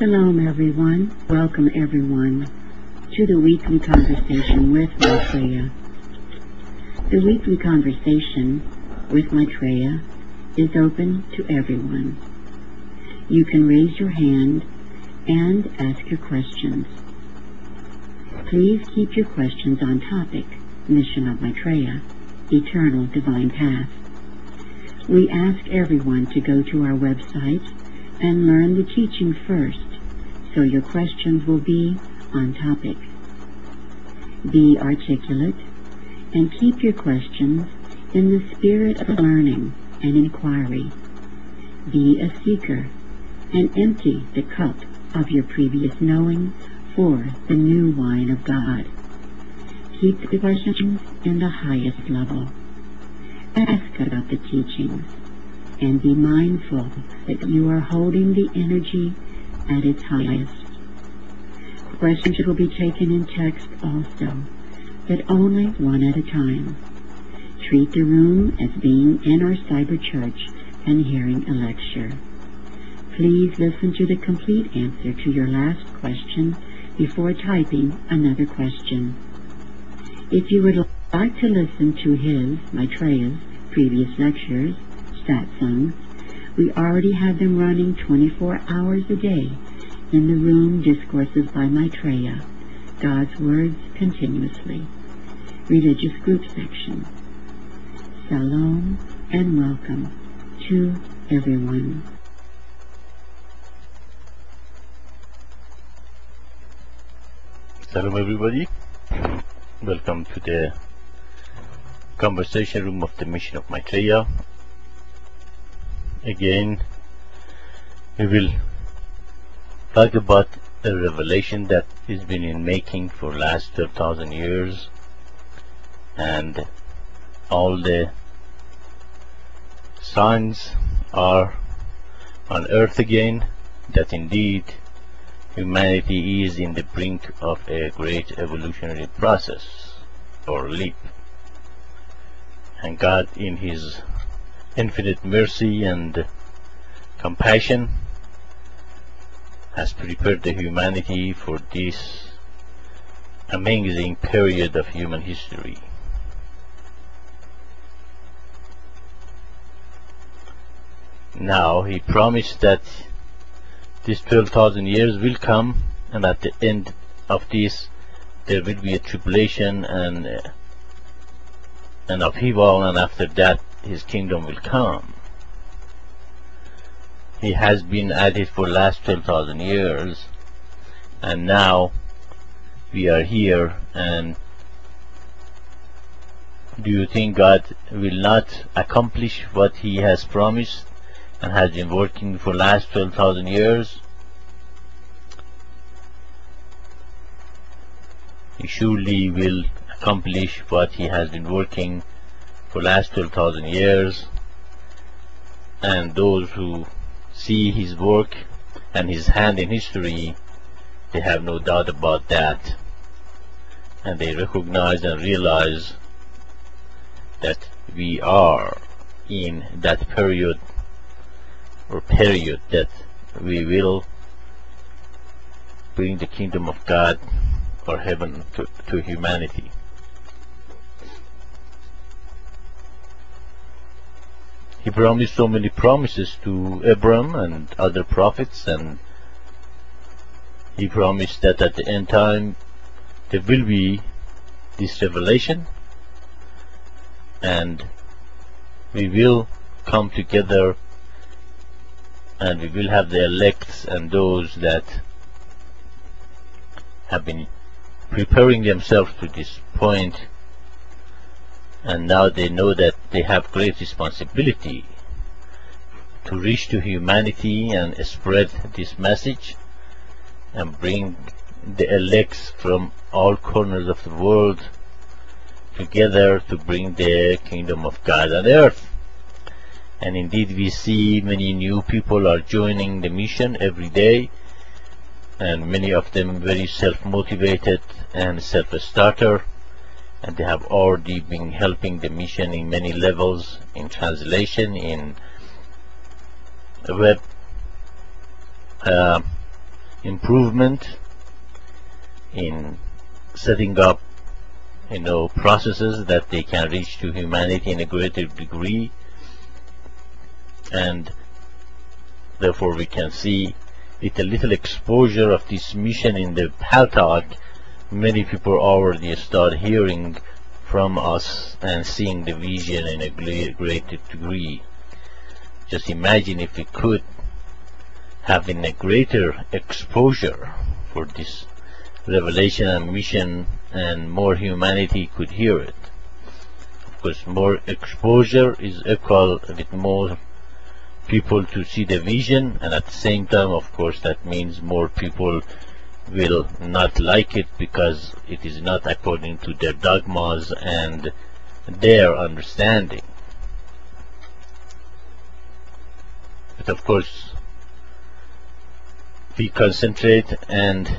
Shalom, everyone. Welcome, everyone, to the weekly conversation with Maitreya. The weekly conversation with Maitreya is open to everyone. You can raise your hand and ask your questions. Please keep your questions on topic, Mission of Maitreya, Eternal Divine Path. We ask everyone to go to our website and learn the teaching first, so your questions will be on topic. Be articulate and keep your questions in the spirit of learning and inquiry. Be a seeker and empty the cup of your previous knowing for the new wine of God. Keep the questions in the highest level. Ask about the teachings and be mindful that you are holding the energy at its highest. Questions will be taken in text also, but only one at a time. Treat the room as being in our cyber church and hearing a lecture. Please listen to the complete answer to your last question before typing another question. If you would like to listen to Maitreya's previous lectures, satsangs, we already have them running 24 hours a day in the room Discourses by Maitreya, God's Words Continuously, Religious Group Section. Shalom and welcome to everyone. Shalom everybody. Welcome to the conversation room of the Mission of Maitreya. Again, we will talk about a revelation that has been in making for last 12,000 years, and all the signs are on earth again that indeed humanity is in the brink of a great evolutionary process or leap, and God in His infinite mercy and compassion has prepared the humanity for this amazing period of human history. Now He promised that these 12,000 years will come, and at the end of this there will be a tribulation and an upheaval, and after that His kingdom will come. He has been at it for the last 12,000 years, and now we are here. And do you think God will not accomplish what He has promised and has been working for the last 12,000 years? He surely will accomplish what He has been working for the last 12,000 years, and those who see His work and His hand in history, they have no doubt about that, and they recognize and realize that we are in that period that we will bring the kingdom of God or heaven to humanity. He promised so many promises to Abraham and other prophets, and He promised that at the end time there will be this revelation, and we will come together, and we will have the elects and those that have been preparing themselves to this point, and now they know that they have great responsibility to reach to humanity and spread this message and bring the elects from all corners of the world together to bring the kingdom of God on earth. And indeed we see many new people are joining the mission every day, and many of them very self-motivated and self-starter, and they have already been helping the mission in many levels, in translation, in web improvement, in setting up processes that they can reach to humanity in a greater degree, and therefore we can see with a little exposure of this mission in the Paltalk, many people already start hearing from us and seeing the vision in a greater degree. Just imagine if we could have in a greater exposure for this revelation and mission, and more humanity could hear it. Of course, more exposure is equal with more people to see the vision, and at the same time, of course, that means more people will not like it because it is not according to their dogmas and their understanding. But of course, we concentrate and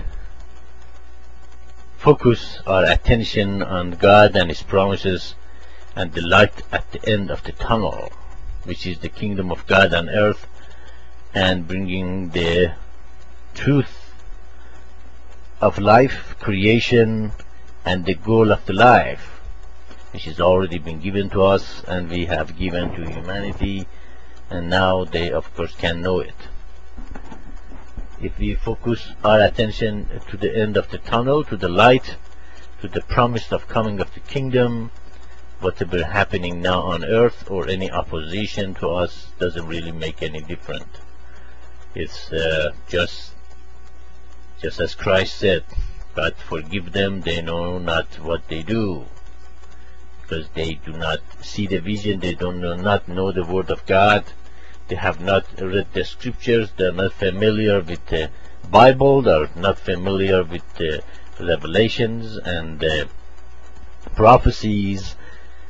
focus our attention on God and His promises and the light at the end of the tunnel, which is the kingdom of God on earth, and bringing the truth of life, creation, and the goal of the life, which has already been given to us and we have given to humanity, and now they of course can know it. If we focus our attention to the end of the tunnel, to the light, to the promise of coming of the kingdom, whatever happening now on earth or any opposition to us doesn't really make any difference. It's just as Christ said, God forgive them, they know not what they do, because they do not see the vision, they do not know the word of God, they have not read the scriptures, they are not familiar with the Bible, they are not familiar with the revelations and the prophecies.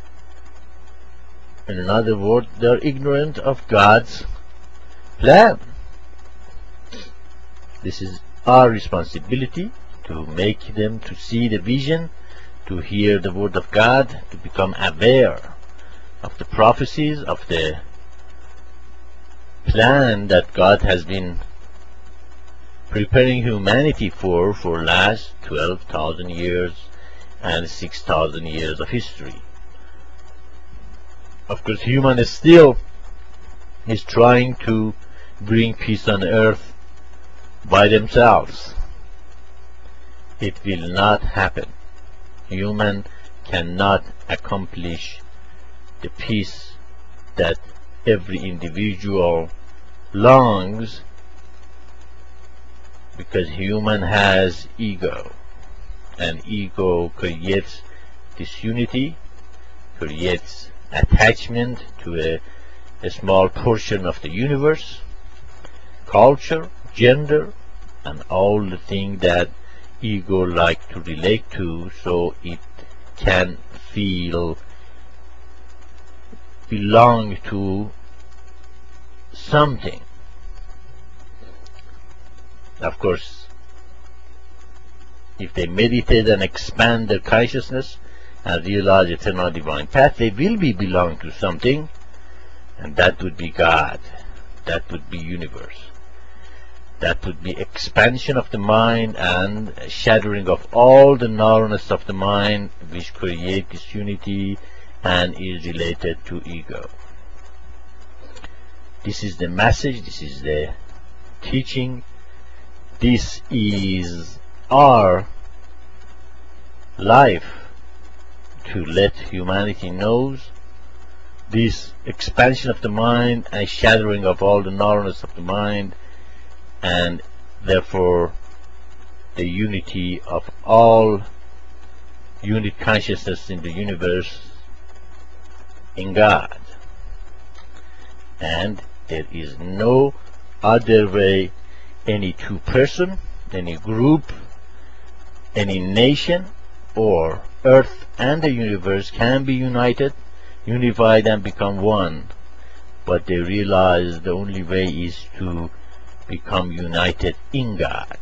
In other words, they are ignorant of God's plan. This is our responsibility to make them to see the vision, to hear the word of God, to become aware of the prophecies, of the plan that God has been preparing humanity for last 12,000 years and 6,000 years of history. Of course, human still is trying to bring peace on earth by themselves. It will not happen. Human cannot accomplish the peace that every individual longs, because human has ego, and ego creates disunity, creates attachment to a small portion of the universe, culture, gender, and all the things that ego like to relate to, so it can feel belong to something. Of course, if they meditate and expand their consciousness and realize eternal divine path, they will be belong to something, and that would be God, that would be universe, that would be expansion of the mind and shattering of all the narrowness of the mind which create disunity and is related to ego. This is the message, this is the teaching, this is our life, to let humanity knows this expansion of the mind and shattering of all the narrowness of the mind, and therefore the unity of all unit consciousness in the universe in God. And there is no other way any two person, any group, any nation, or earth and the universe can be united, unified, and become one. But they realize the only way is to become united in God.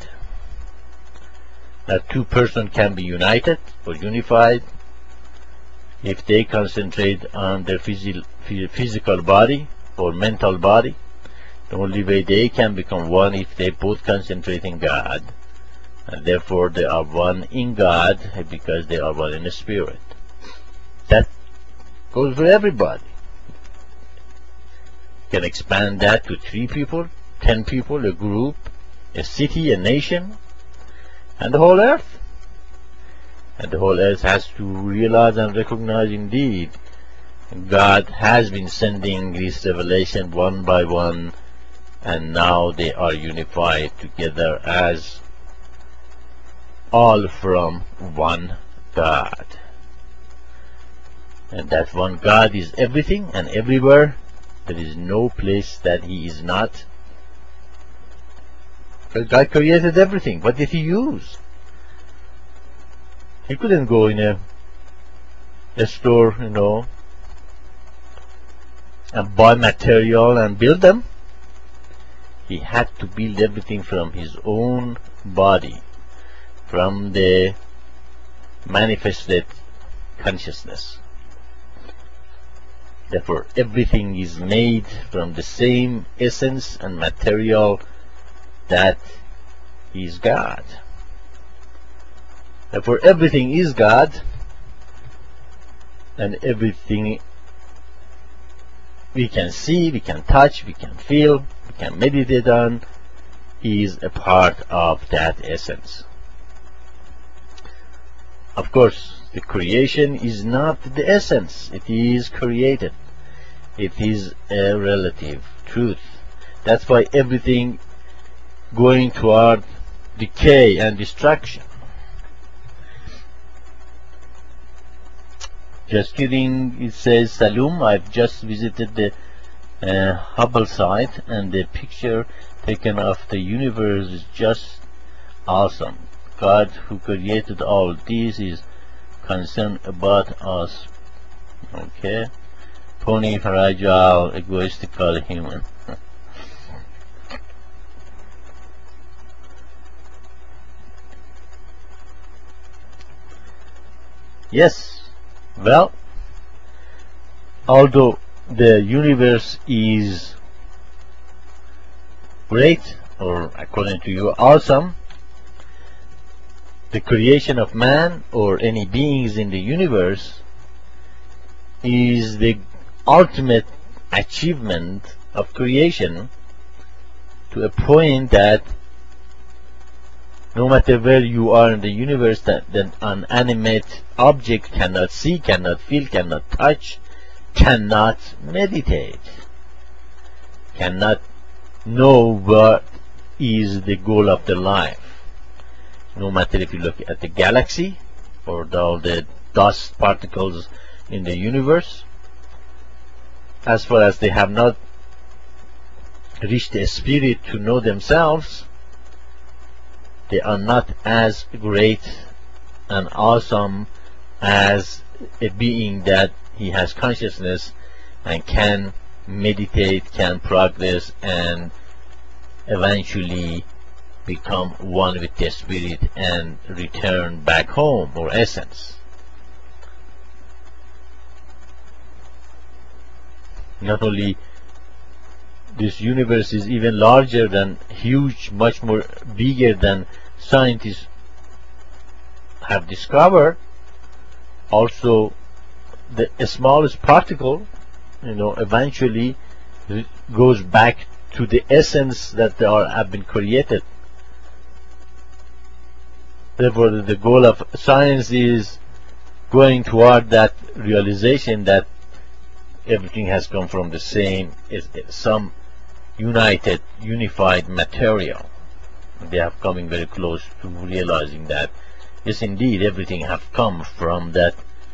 That two persons can be united or unified if they concentrate on their physical body or mental body. The only way they can become one if they both concentrate in God, and therefore they are one in God because they are one in the Spirit. That goes for everybody. You can expand that to 3 people, 10 people, a group, a city, a nation, and the whole earth. And the whole earth has to realize and recognize indeed God has been sending this revelation one by one, and now they are unified together as all from one God. And that one God is everything and everywhere. There is no place that He is not. Because God created everything. What did He use? He couldn't go in a store, and buy material and build them. He had to build everything from His own body, from the manifested consciousness. Therefore, everything is made from the same essence and material that is God. Therefore, everything is God, and everything we can see, we can touch, we can feel, we can meditate on is a part of that essence. Of course, the creation is not the essence. It is created. It is a relative truth. That's why everything going toward decay and destruction. Just kidding, it says, Salum, I've just visited the Hubble site, and the picture taken of the universe is just awesome. God, who created all this, is concerned about us. Okay? Pony, fragile, egoistical human. Yes. Well, although the universe is great, or according to you, awesome, the creation of man or any beings in the universe is the ultimate achievement of creation, to a point that no matter where you are in the universe, that an animate object cannot see, cannot feel, cannot touch, cannot meditate, cannot know what is the goal of their life. No matter if you look at the galaxy or all the dust particles in the universe, as far as they have not reached a spirit to know themselves, they are not as great and awesome as a being that he has consciousness and can meditate, can progress, and eventually become one with the spirit and return back home, or essence. Not only this universe is even larger than, huge, much more bigger than scientists have discovered, also the smallest particle, eventually goes back to the essence that they have been created. Therefore, the goal of science is going toward that realization that everything has come from the same, some unified material. They are coming very close to realizing that, yes, indeed, everything has come from that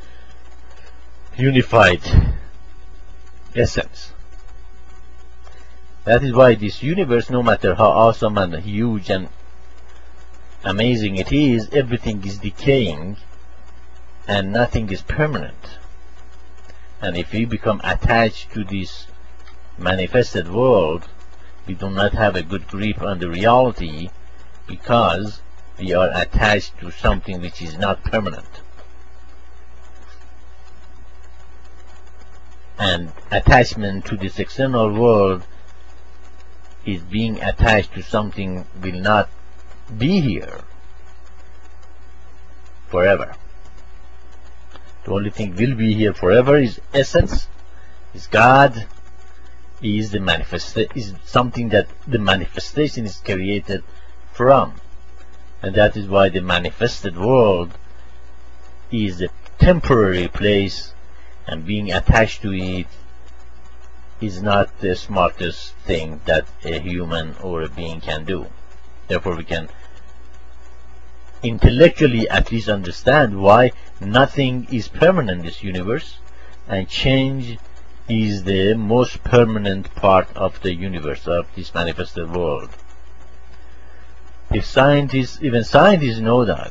unified essence. That is why this universe, no matter how awesome and huge and amazing it is, everything is decaying and nothing is permanent. And if we become attached to this manifested world, we do not have a good grip on the reality, because we are attached to something which is not permanent. And attachment to this external world is being attached to something will not be here forever. The only thing will be here forever is essence, is God, is the is something that the manifestation is created from. And that is why the manifested world is a temporary place, and being attached to it is not the smartest thing that a human or a being can do. Therefore we can intellectually at least understand why nothing is permanent in this universe, and change is the most permanent part of the universe, of this manifested world. If scientists, even scientists know that.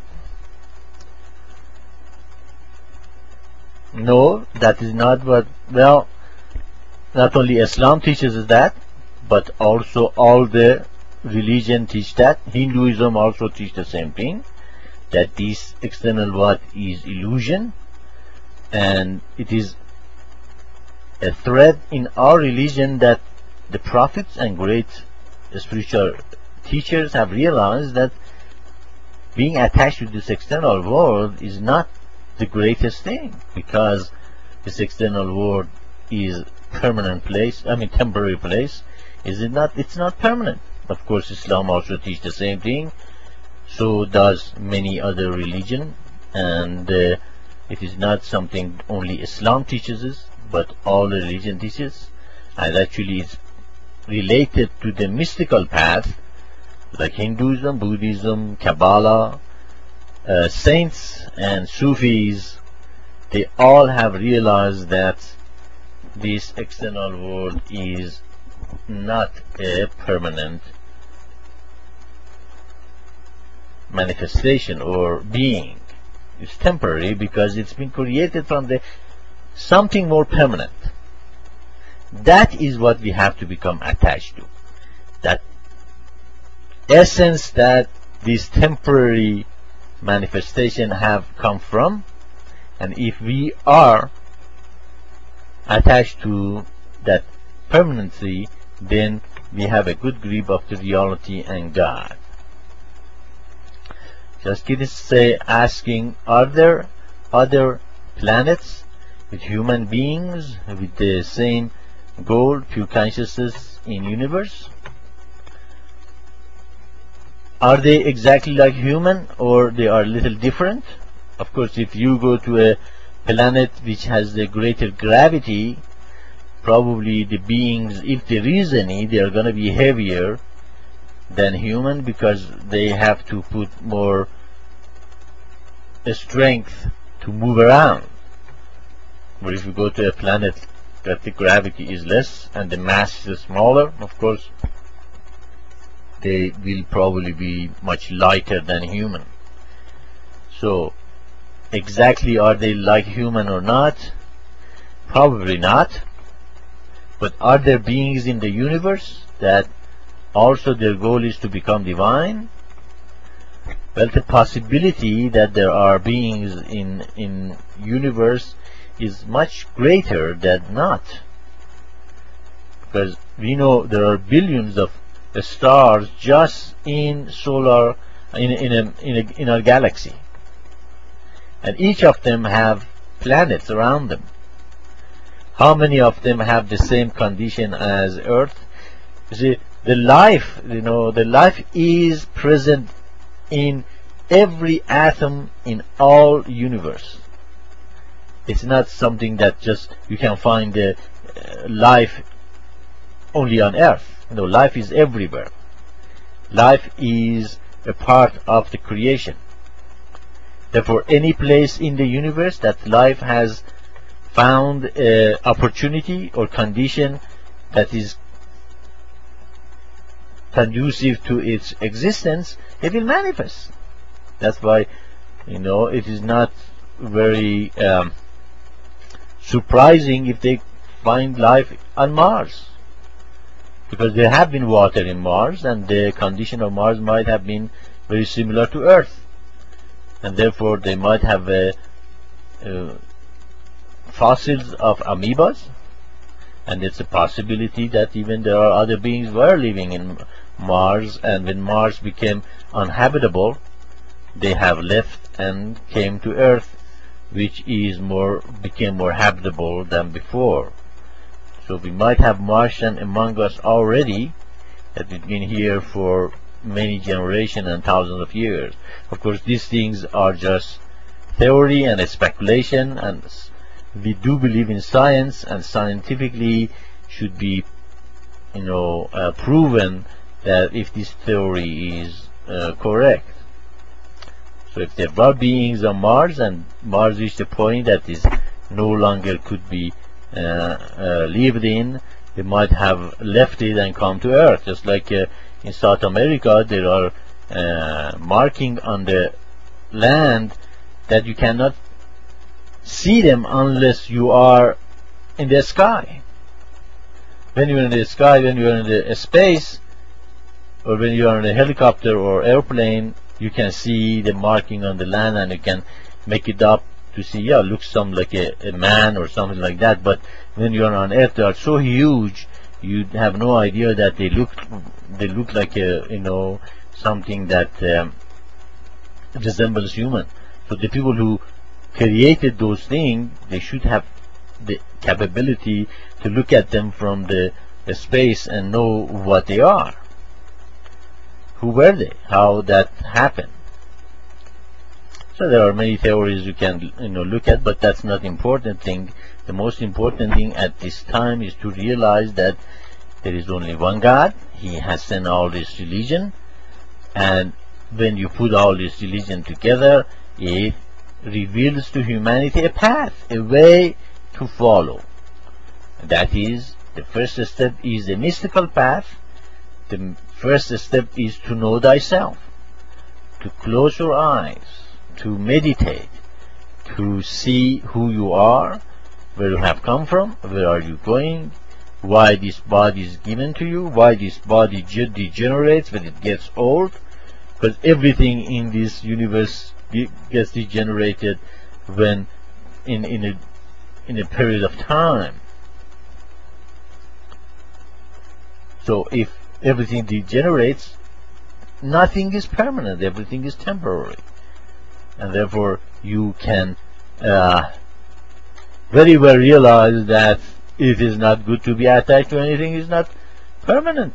No, that is not what, well, not only Islam teaches us that, but also all the religion teach that. Hinduism also teach the same thing, that this external world is illusion, and it is a thread in our religion that the prophets and great spiritual teachers have realized that being attached to this external world is not the greatest thing, because this external world is permanent place, temporary place. Is it not? It's not permanent. Of course, Islam also teaches the same thing. So does many other religion, and it is not something only Islam teaches us, but all the religion teaches, and actually it's related to the mystical path, like Hinduism, Buddhism, Kabbalah, saints and Sufis. They all have realized that this external world is not a permanent manifestation or being. It's temporary because it's been created from the something more permanent. That is what we have to become attached to. That essence that this temporary manifestation have come from, and if we are attached to that permanency, then we have a good grip of the reality and God. Just asking, are there other planets with human beings with the same goal, pure consciousness in universe? Are they exactly like human, or they are a little different? Of course, if you go to a planet which has a greater gravity, probably the beings, if there is any, they are going to be heavier than human, because they have to put more strength to move around. But if you go to a planet that the gravity is less and the mass is smaller, of course they will probably be much lighter than human. So exactly, are they like human or not? Probably not. But are there beings in the universe that also their goal is to become divine? Well, the possibility that there are beings in universe is much greater than not, because we know there are billions of stars just in solar in our galaxy, and each of them have planets around them. How many of them have the same condition as Earth? You see, the life is present in every atom in all universe. It's not something that just you can find the life only on Earth. No, life is everywhere. Life is a part of the creation. Therefore, any place in the universe that life has found an opportunity or condition that is conducive to its existence, it will manifest. That's why, it is not very surprising if they find life on Mars, because there have been water in Mars, and the condition of Mars might have been very similar to Earth, and therefore they might have fossils of amoebas, And it's a possibility that even there are other beings were living in Mars, and when Mars became uninhabitable, they have left and came to Earth, which became more habitable than before. So we might have Martian among us already, that we've been here for many generations and thousands of years. Of course, these things are just theory and a speculation, and we do believe in science, and scientifically should be proven that if this theory is correct. So if there were beings on Mars, and Mars reached a point that is no longer could be lived in, they might have left it and come to Earth. Just like in South America, there are marking on the land that you cannot see them unless you are in the sky. When you're in the sky, when you're in the space, or when you are in a helicopter or airplane, you can see the marking on the land, and you can make it up to see, yeah, looks something like a man or something like that. But when you are on Earth, they are so huge, you have no idea that they look like a something that resembles human. So the people who created those things, they should have the capability to look at them from the space and know what they are. Who were they? How that happened? So there are many theories you can look at, but that's not the important thing. The most important thing at this time is to realize that there is only one God. He has sent all this religion, and when you put all this religion together, it reveals to humanity a path, a way to follow. That is, the first step is a mystical path. The first step is to know thyself, to close your eyes, to meditate, to see who you are, where you have come from, where are you going, why this body is given to you, why this body degenerates when it gets old, because everything in this universe gets degenerated when in a period of time. So if everything degenerates, nothing is permanent, everything is temporary, and therefore you can very well realize that it is not good to be attached to anything. Is not permanent.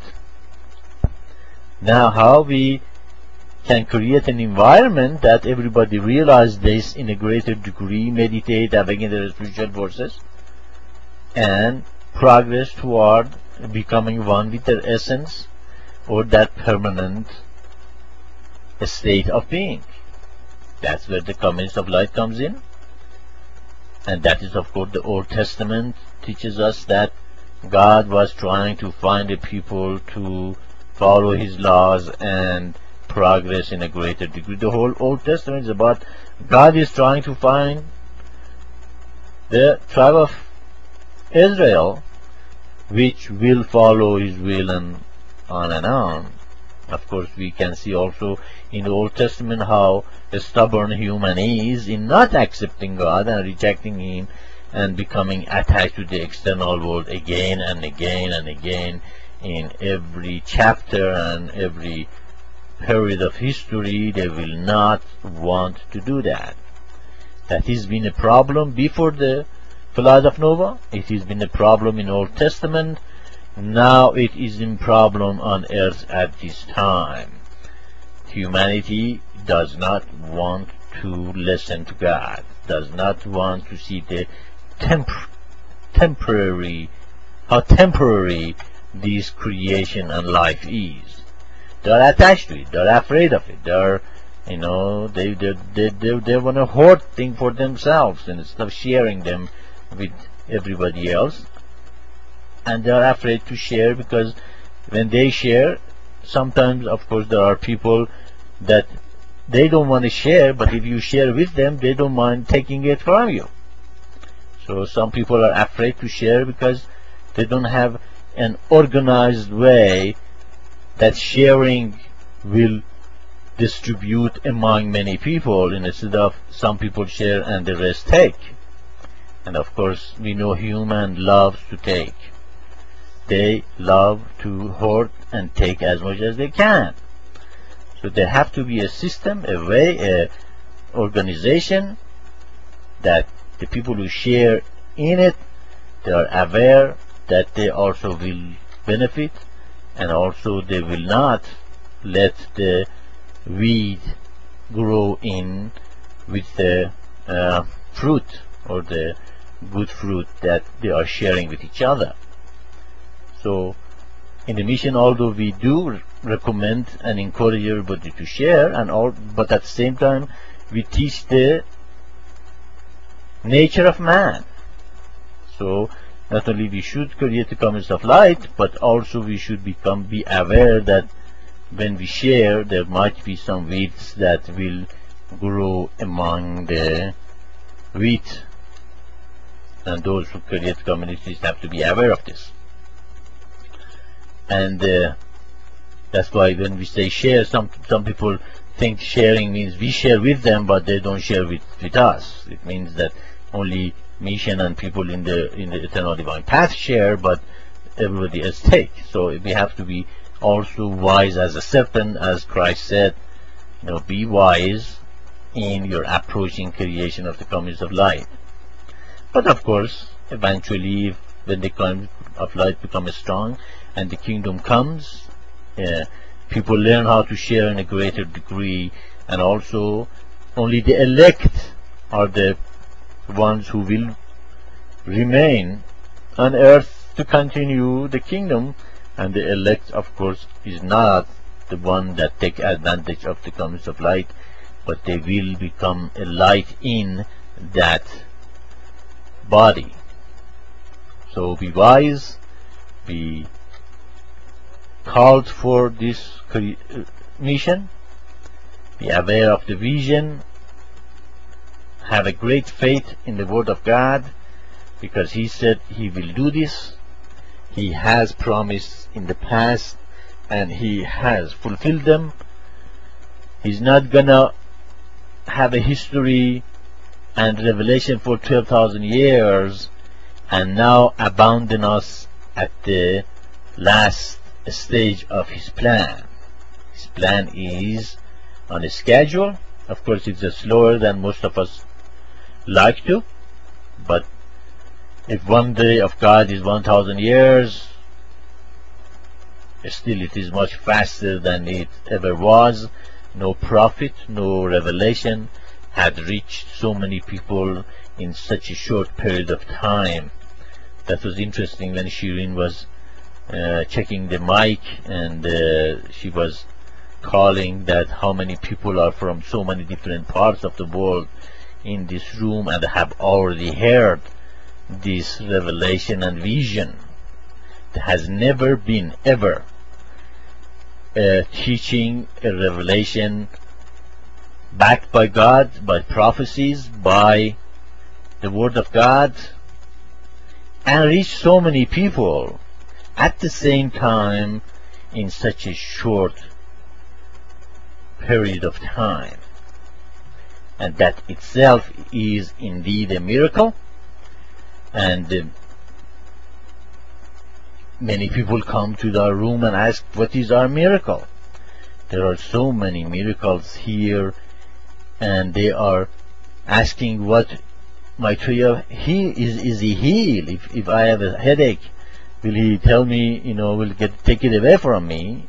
Now, how we can create an environment that everybody realize this in a greater degree, meditate, awaken their spiritual forces, and progress toward becoming one with their essence, or that permanent state of being. That's where the comings of light comes in. And that is, of course, the Old Testament teaches us that God was trying to find a people to follow His laws and progress in a greater degree. The whole Old Testament is about God is trying to find the tribe of Israel, which will follow His will, and on and on. Of course, we can see also in the Old Testament how a stubborn human is in not accepting God and rejecting Him and becoming attached to the external world again and again and again in every chapter and every period of history. They will not want to do that. That has been a problem before the flood of Noah. It has been a problem in Old Testament. Now it is a problem on earth at this time. Humanity does not want to listen to God, does not want to see the how temporary this creation and life is. They are attached to it, they are afraid of it, they are, they want to hoard things for themselves instead of sharing them with everybody else. And they are afraid to share, because when they share, sometimes, of course, there are people that they don't want to share, but if you share with them, they don't mind taking it from you. So some people are afraid to share because they don't have an organized way that sharing will distribute among many people, instead of some people share and the rest take. And of course, we know human loves to take. they love to hoard and take as much as they can. So there have to be a system, a way, a organization that the people who share in it, they are aware that they also will benefit, and also they will not let the weed grow in with the fruit, or the good fruit that they are sharing with each other. So in the mission, although we do recommend and encourage everybody to share, but at the same time we teach the nature of man. So not only we should create the community of light, but also we should be aware that when we share, there might be some weeds that will grow among the wheat, and those who create communities have to be aware of this. And that's why when we say share, some people think sharing means we share with them, but they don't share with us. It means that only mission and people in the eternal divine path share, but everybody else take. So we have to be also wise as a serpent, as Christ said, be wise in your approaching creation of the communities of light. But of course, eventually, when the community of light becomes strong and the kingdom comes, people learn how to share in a greater degree, and also only the elect are the ones who will remain on earth to continue the kingdom, and the elect, of course, is not the one that take advantage of the comings of light, but they will become a light in that body. So be wise, be called for this mission, be aware of the vision, have a great faith in the Word of God, because He said He will do this. He has promised in the past, and He has fulfilled them. He's not gonna have a history and revelation for 12,000 years and now abandon us at the last stage of His plan. His plan is on a schedule. Of course, it's slower than most of us like to, but if one day of God is 1,000 years, still it is much faster than it ever was. No prophet, no revelation had reached so many people in such a short period of time. That was interesting when Shireen was checking the mic, and she was calling that how many people are from so many different parts of the world in this room and have already heard this revelation and vision. There has never been ever a teaching, a revelation backed by God, by prophecies, by the Word of God, and reach so many people at the same time in such a short period of time. And that itself is indeed a miracle. And many people come to our room and ask, what is our miracle? There are so many miracles here, and they are asking what Maitreya, is he healed? If I have a headache, will he tell me, will take it away from me?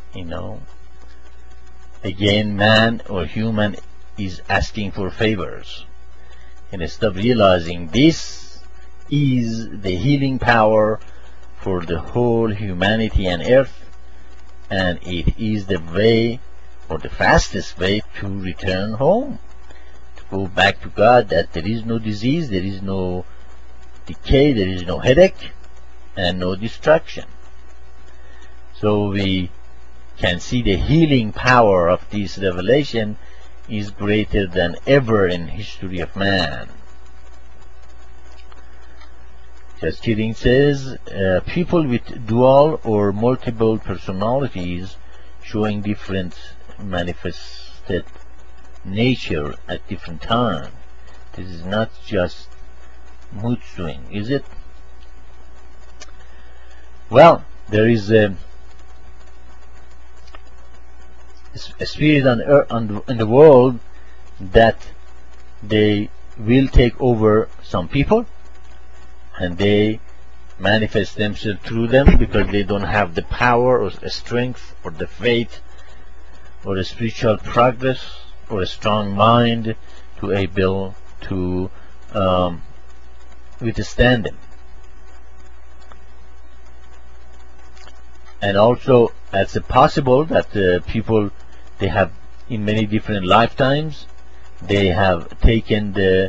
Again, man or human is asking for favors. And instead of realizing this is the healing power for the whole humanity and earth, and it is the way, or the fastest way, to return home, to go back to God, that there is no disease, there is no decay, there is no headache, and no destruction. So we can see the healing power of this revelation is greater than ever in history of man. Just Kidding says, people with dual or multiple personalities showing different manifested nature at different times. This is not just mood swing, is it? Well, there is a spirit on earth, in the world, that they will take over some people, and they manifest themselves through them because they don't have the power or the strength or the faith or the spiritual progress or a strong mind to able to withstand them. And also it's possible that people, they have in many different lifetimes, they have taken the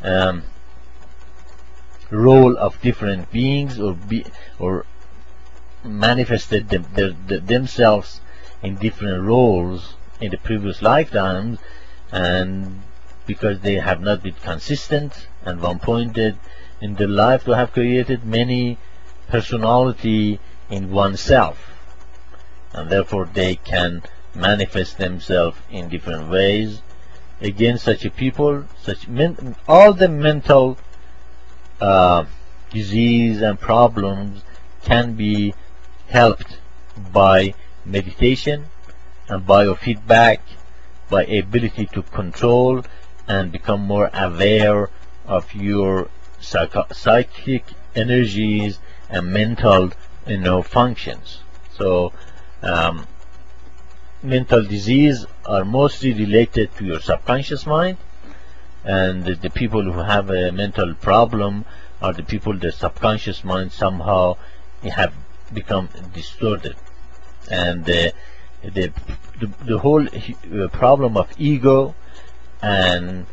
role of different beings, or manifested themselves in different roles in the previous lifetimes, and because they have not been consistent, and one pointed in their life to have created many personality in oneself, and therefore they can manifest themselves in different ways. Again, such a people, all the mental disease and problems can be helped by meditation and biofeedback, by ability to control and become more aware of your psychic energies and mental functions. So mental disease are mostly related to your subconscious mind, and the people who have a mental problem are the people, the subconscious mind somehow have become distorted, and the whole problem of ego and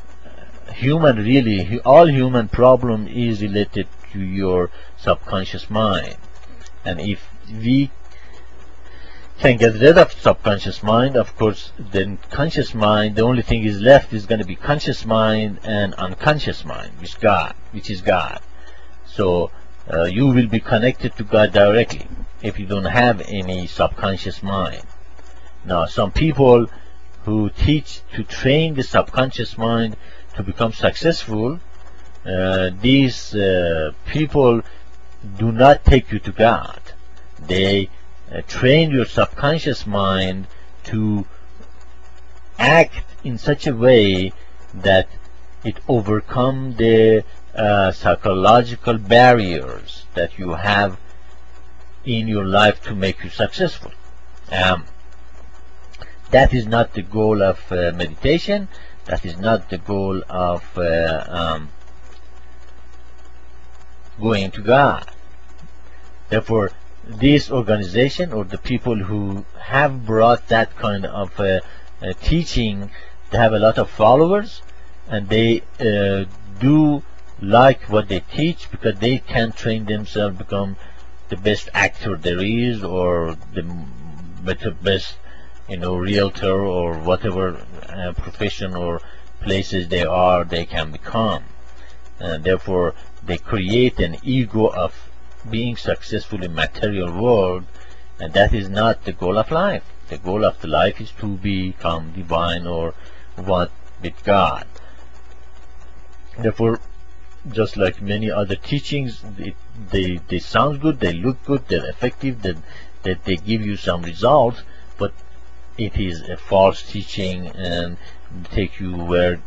all human problem is related to your subconscious mind. And if we can get rid of subconscious mind, of course, then conscious mind, the only thing is left is going to be conscious mind and unconscious mind, which is God. So you will be connected to God directly if you don't have any subconscious mind. Now, some people who teach to train the subconscious mind to become successful, these people do not take you to God. They train your subconscious mind to act in such a way that it overcome the psychological barriers that you have in your life to make you successful. That is not the goal of meditation. That is not the goal of going to God. Therefore, this organization, or the people who have brought that kind of teaching, they have a lot of followers, and they do like what they teach because they can train themselves become the best actor there is, or the best realtor, or whatever profession or places they can become. And therefore they create an ego of being successful in material world, and that is not the goal of life. The goal of the life is to become divine or one with God. Therefore, just like many other teachings, they sound good, they look good, they're effective, that they give you some results, but it is a false teaching and take you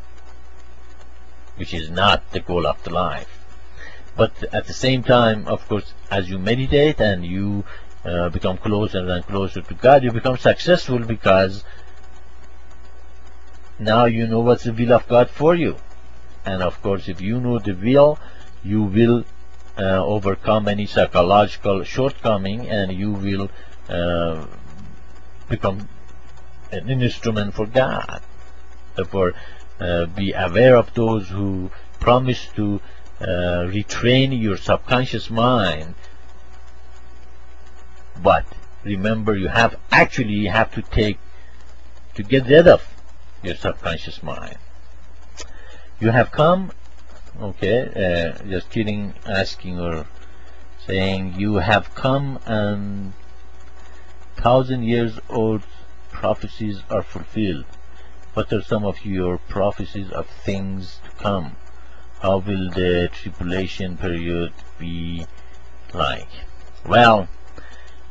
which is not the goal of the life. But at the same time, of course, as you meditate and you become closer and closer to God, you become successful because now you know what's the will of God for you. And of course, if you know the will, you will overcome any psychological shortcoming, and you will become an instrument for God. Therefore, be aware of those who promise to retrain your subconscious mind, but remember, you have to get rid of your subconscious mind. You have come, okay, just kidding, asking or saying, you have come and 1,000 years old prophecies are fulfilled. What are some of your prophecies of things to come? How will the tribulation period be like? Well,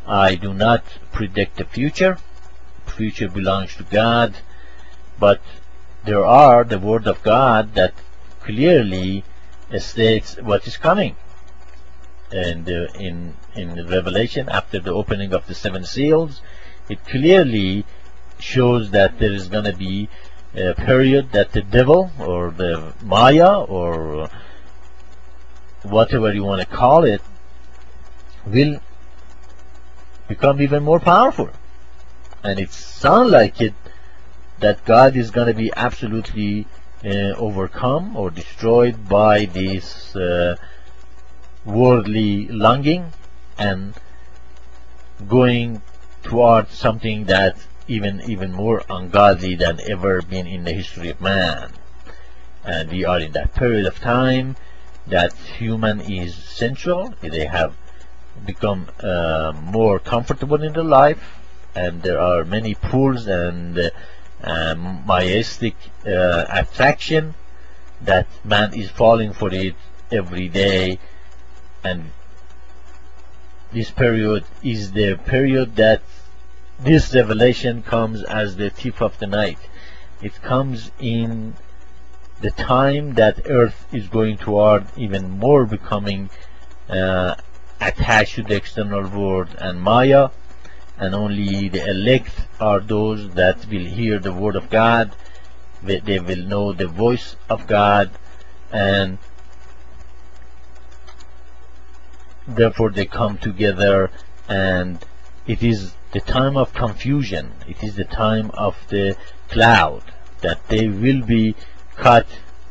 I do not predict the future. Future belongs to God, but there are the Word of God that clearly states what is coming. And in Revelation, after the opening of the 7 seals, it clearly shows that there is going to be a period that the devil or the Maya or whatever you want to call it will become even more powerful. And it sounds like it that God is going to be absolutely overcome or destroyed by this worldly longing and going towards something that even more ungodly than ever been in the history of man. And we are in that period of time that human is central. They have become more comfortable in their life, and there are many pulls and majestic attraction that man is falling for it every day. And this period is the period that this revelation comes as the thief of the night. It comes in the time that earth is going toward even more becoming attached to the external world and Maya, and only the elect are those that will hear the word of God. They will know the voice of God, and therefore they come together, and it is the time of confusion. It is the time of the cloud, that they will be caught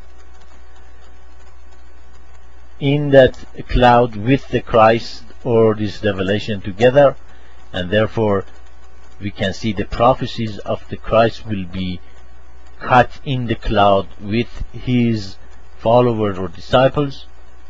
in that cloud with the Christ or this revelation together, and therefore we can see the prophecies of the Christ will be caught in the cloud with his followers or disciples.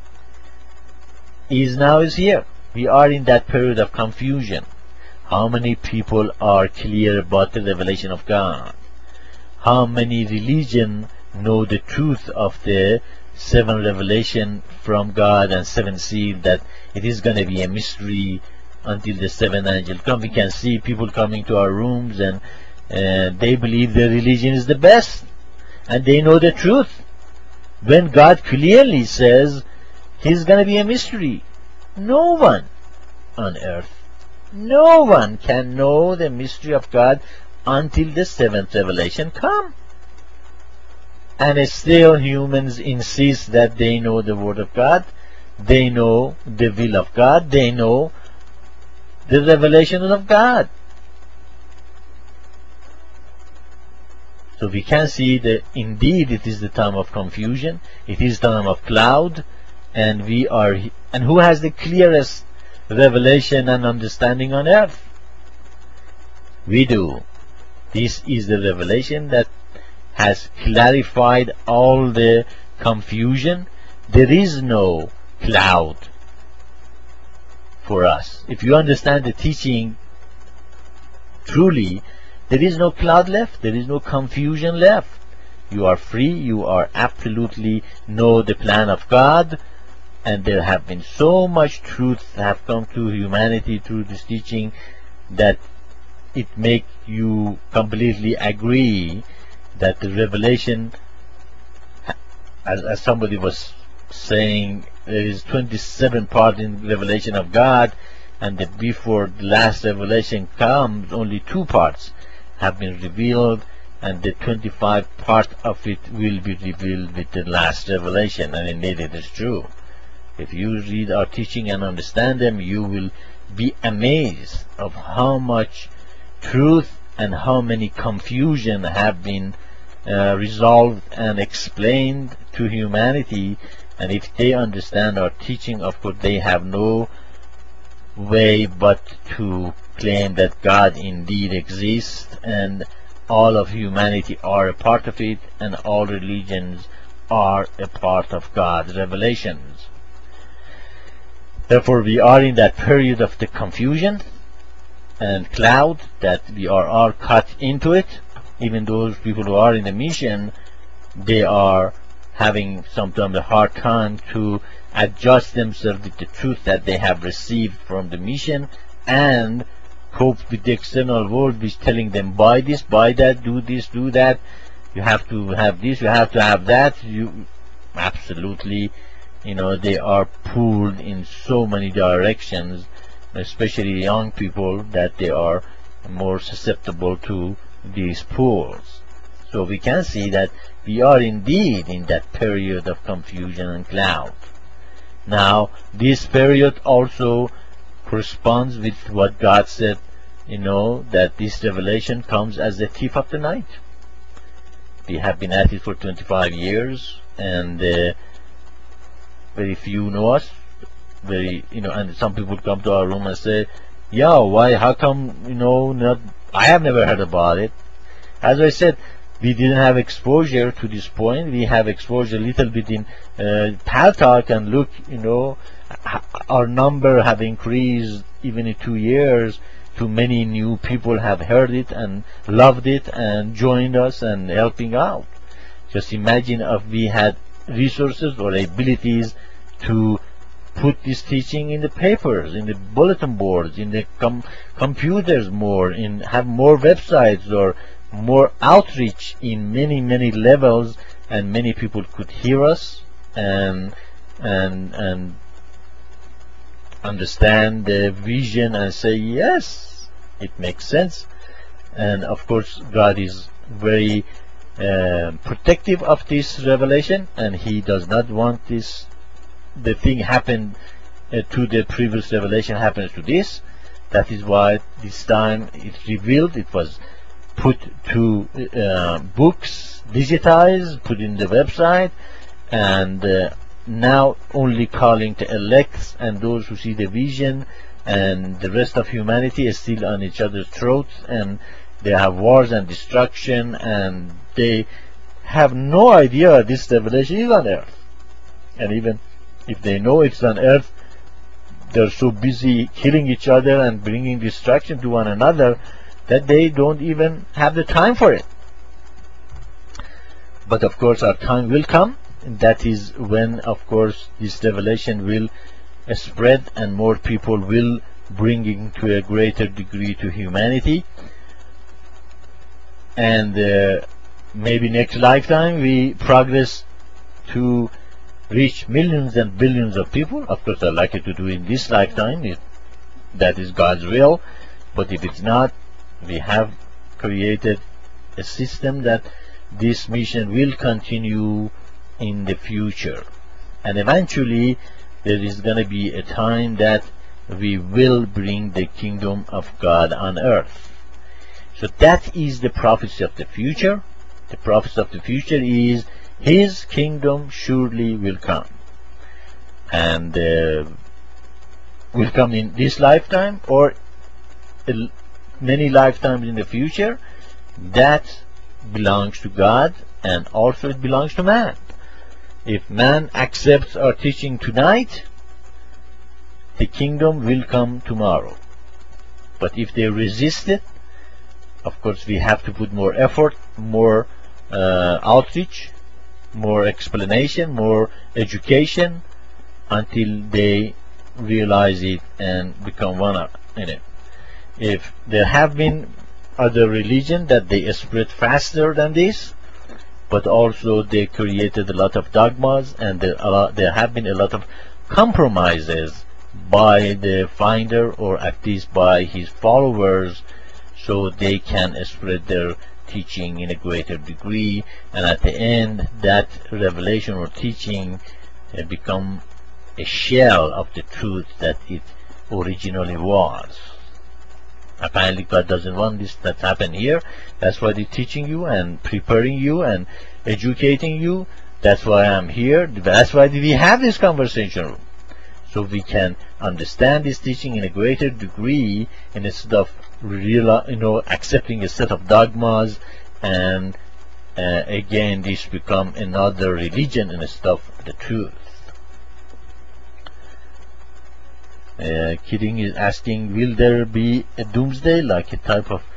Is here. We are in that period of confusion. How many people are clear about the revelation of God? How many religions know the truth of the 7 revelation from God and 7 seals, that it is going to be a mystery until the 7 angels come? We can see people coming to our rooms and they believe their religion is the best and they know the truth, when God clearly says he's going to be a mystery. No one on earth, no one can know the mystery of God until the 7th revelation come. And still humans insist that they know the word of God, they know the will of God, they know the revelation of God. So we can see that indeed it is the time of confusion, it is the time of cloud, and we are, and who has the clearest revelation and understanding on earth? We do. This is the revelation that has clarified all the confusion. There is no cloud for us. If you understand the teaching truly, there is no cloud left, there is no confusion left. You are free, you are absolutely know the plan of God, and there have been so much truth have come to humanity through this teaching that it makes you completely agree that the revelation, as somebody was saying, there is 27 parts in revelation of God, and that before the last revelation comes, only 2 parts have been revealed, and the 25 part of it will be revealed with the last revelation. And indeed it is true. If you read our teaching and understand them, you will be amazed of how much truth and how many confusion have been resolved and explained to humanity. And if they understand our teaching, of course they have no way but to claim that God indeed exists, and all of humanity are a part of it, and all religions are a part of God's revelations. Therefore we are in that period of the confusion and cloud, that we are all caught into it. Even those people who are in the mission, they are having sometimes a hard time to adjust themselves with the truth that they have received from the mission and cope with the external world, which telling them buy this, buy that, do this, do that, you have to have this, you have to have that. You absolutely, they are pulled in so many directions, especially young people, that they are more susceptible to these pulls. So we can see that we are indeed in that period of confusion and cloud. Now, this period also corresponds with what God said, that this revelation comes as the thief of the night. We have been at it for 25 years, and very few know us. And some people come to our room and say, yeah, why, how come, I have never heard about it. As I said, we didn't have exposure to this point. We have exposure a little bit in Paltalk, and look, our number have increased even in 2 years. Too many new people have heard it and loved it and joined us and helping out. Just imagine if we had resources or abilities to put this teaching in the papers, in the bulletin boards, in the computers more, have more websites or more outreach in many levels, and many people could hear us and understand the vision and say, yes, it makes sense. And of course, God is very protective of this revelation, and He does not want the thing happened to the previous revelation happens to this. That is why this time it's revealed. It was put to books, digitized, put in the website, and now only calling the elects and those who see the vision, and the rest of humanity is still on each other's throats, and they have wars and destruction, and they have no idea this revelation is on earth. And even if they know it's on earth, they're so busy killing each other and bringing destruction to one another that they don't even have the time for it. But of course our time will come, and that is when, of course, this revelation will spread and more people will bring into a greater degree to humanity. And maybe next lifetime we progress to reach millions and billions of people. Of course, I'd like it to do in this lifetime, if that is God's will. But if it's not, we have created a system that this mission will continue in the future. And eventually, there is going to be a time that we will bring the kingdom of God on earth. So that is the prophecy of the future. The prophecy of the future is His kingdom surely will come. And will come in this lifetime or many lifetimes in the future. That belongs to God, and also it belongs to man. If man accepts our teaching tonight, the kingdom will come tomorrow. But if they resist it, of course we have to put more effort, more outreach, more explanation, more education, until they realize it and become one in it. If there have been other religions that they spread faster than this, but also they created a lot of dogmas, and there have been a lot of compromises by the finder, or at least by his followers, so they can spread their teaching in a greater degree, and at the end that revelation or teaching become a shell of the truth that it originally was. Apparently God doesn't want this to happen here. That's why He's teaching you and preparing you and educating you. That's why I'm here. That's why we have this conversation room, so we can understand this teaching in a greater degree, instead of accepting a set of dogmas, and again this become another religion instead of the truth. Kidding is asking, will there be a doomsday, like a type of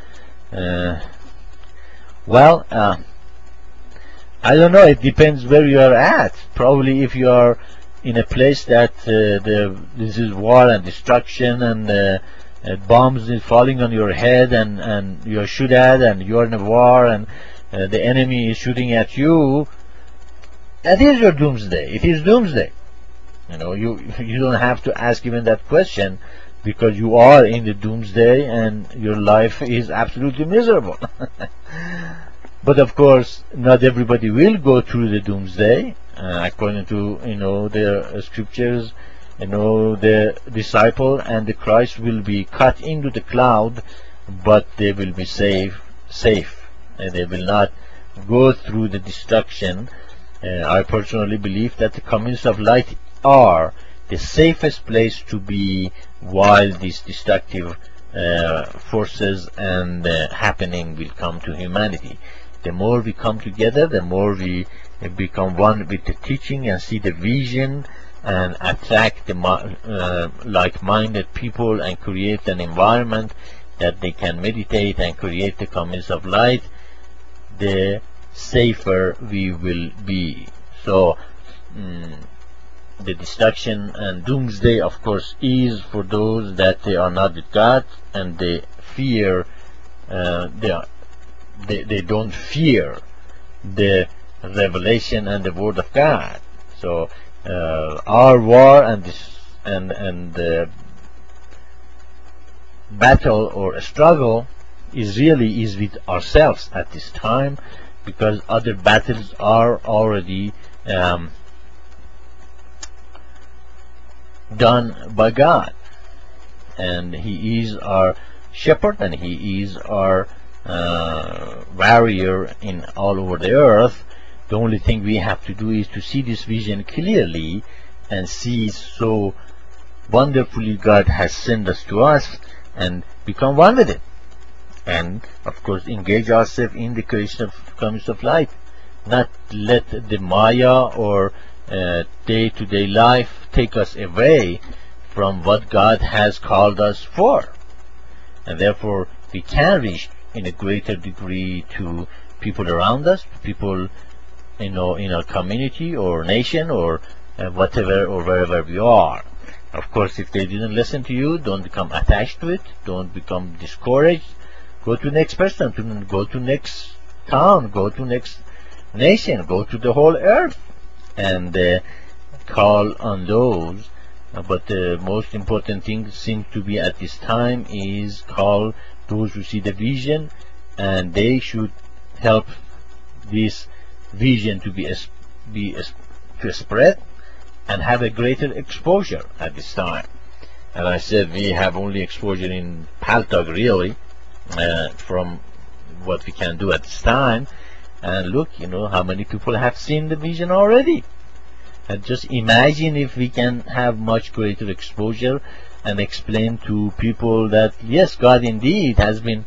I don't know, it depends where you are at. Probably if you are in a place that this is war and destruction and bombs is falling on your head, and you're shot at, and you're in a war, and the enemy is shooting at you, that is your doomsday. It is doomsday. You don't have to ask even that question, because you are in the doomsday and your life is absolutely miserable. But of course, not everybody will go through the doomsday. According to the scriptures, the disciple and the Christ will be cut into the cloud, but they will be safe, and they will not go through the destruction. I personally believe that the communities of light are the safest place to be while these destructive forces and happening will come to humanity. The more we come together, the more we become one with the teaching and see the vision and attract the like-minded people and create an environment that they can meditate and create the communities of light, the safer we will be. So the destruction and doomsday, of course, is for those that they are not with God and they fear, they don't fear the revelation and the word of God. So our war and the battle or struggle is with ourselves at this time, because other battles are already done by God, and He is our shepherd, and He is our warrior in all over the earth. The only thing we have to do is to see this vision clearly and see so wonderfully God has sent us to us and become one with it, and of course engage ourselves in the creation of communities of light, not let the Maya or day-to-day life take us away from what God has called us for. And therefore we can reach in a greater degree to people around us, people in our community or nation or whatever or wherever we are. Of course, if they didn't listen to you, don't become attached to it, don't become discouraged. Go to next person, go to next town, go to next nation, go to the whole earth, and call on those. But the most important thing seems to be at this time is call those who see the vision, and they should help this vision to spread and have a greater exposure at this time. And I said we have only exposure in Paltalk really, from what we can do at this time. And look, how many people have seen the vision already. And just imagine if we can have much greater exposure and explain to people that yes, God indeed has been,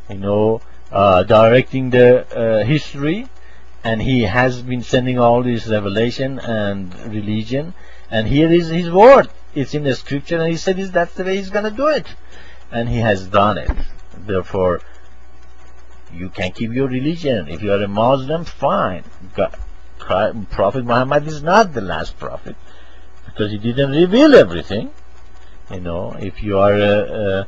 directing the history, and He has been sending all this revelation and religion, and here is His word. It's in the scripture, and He said that's the way He's going to do it, and He has done it. Therefore, you can keep your religion. If you are a Muslim, fine. Prophet Muhammad is not the last prophet, because he didn't reveal everything. If you are a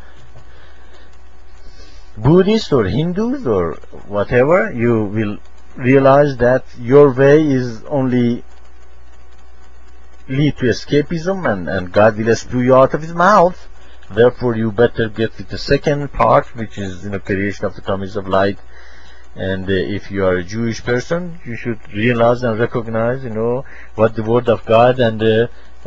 Buddhist or Hindus or whatever, you will realize that your way is only lead to escapism, and God will spew you out of His mouth. Therefore, you better get with the second part, which is creation of the communities of light. And if you are a Jewish person, you should realize and recognize, what the Word of God and the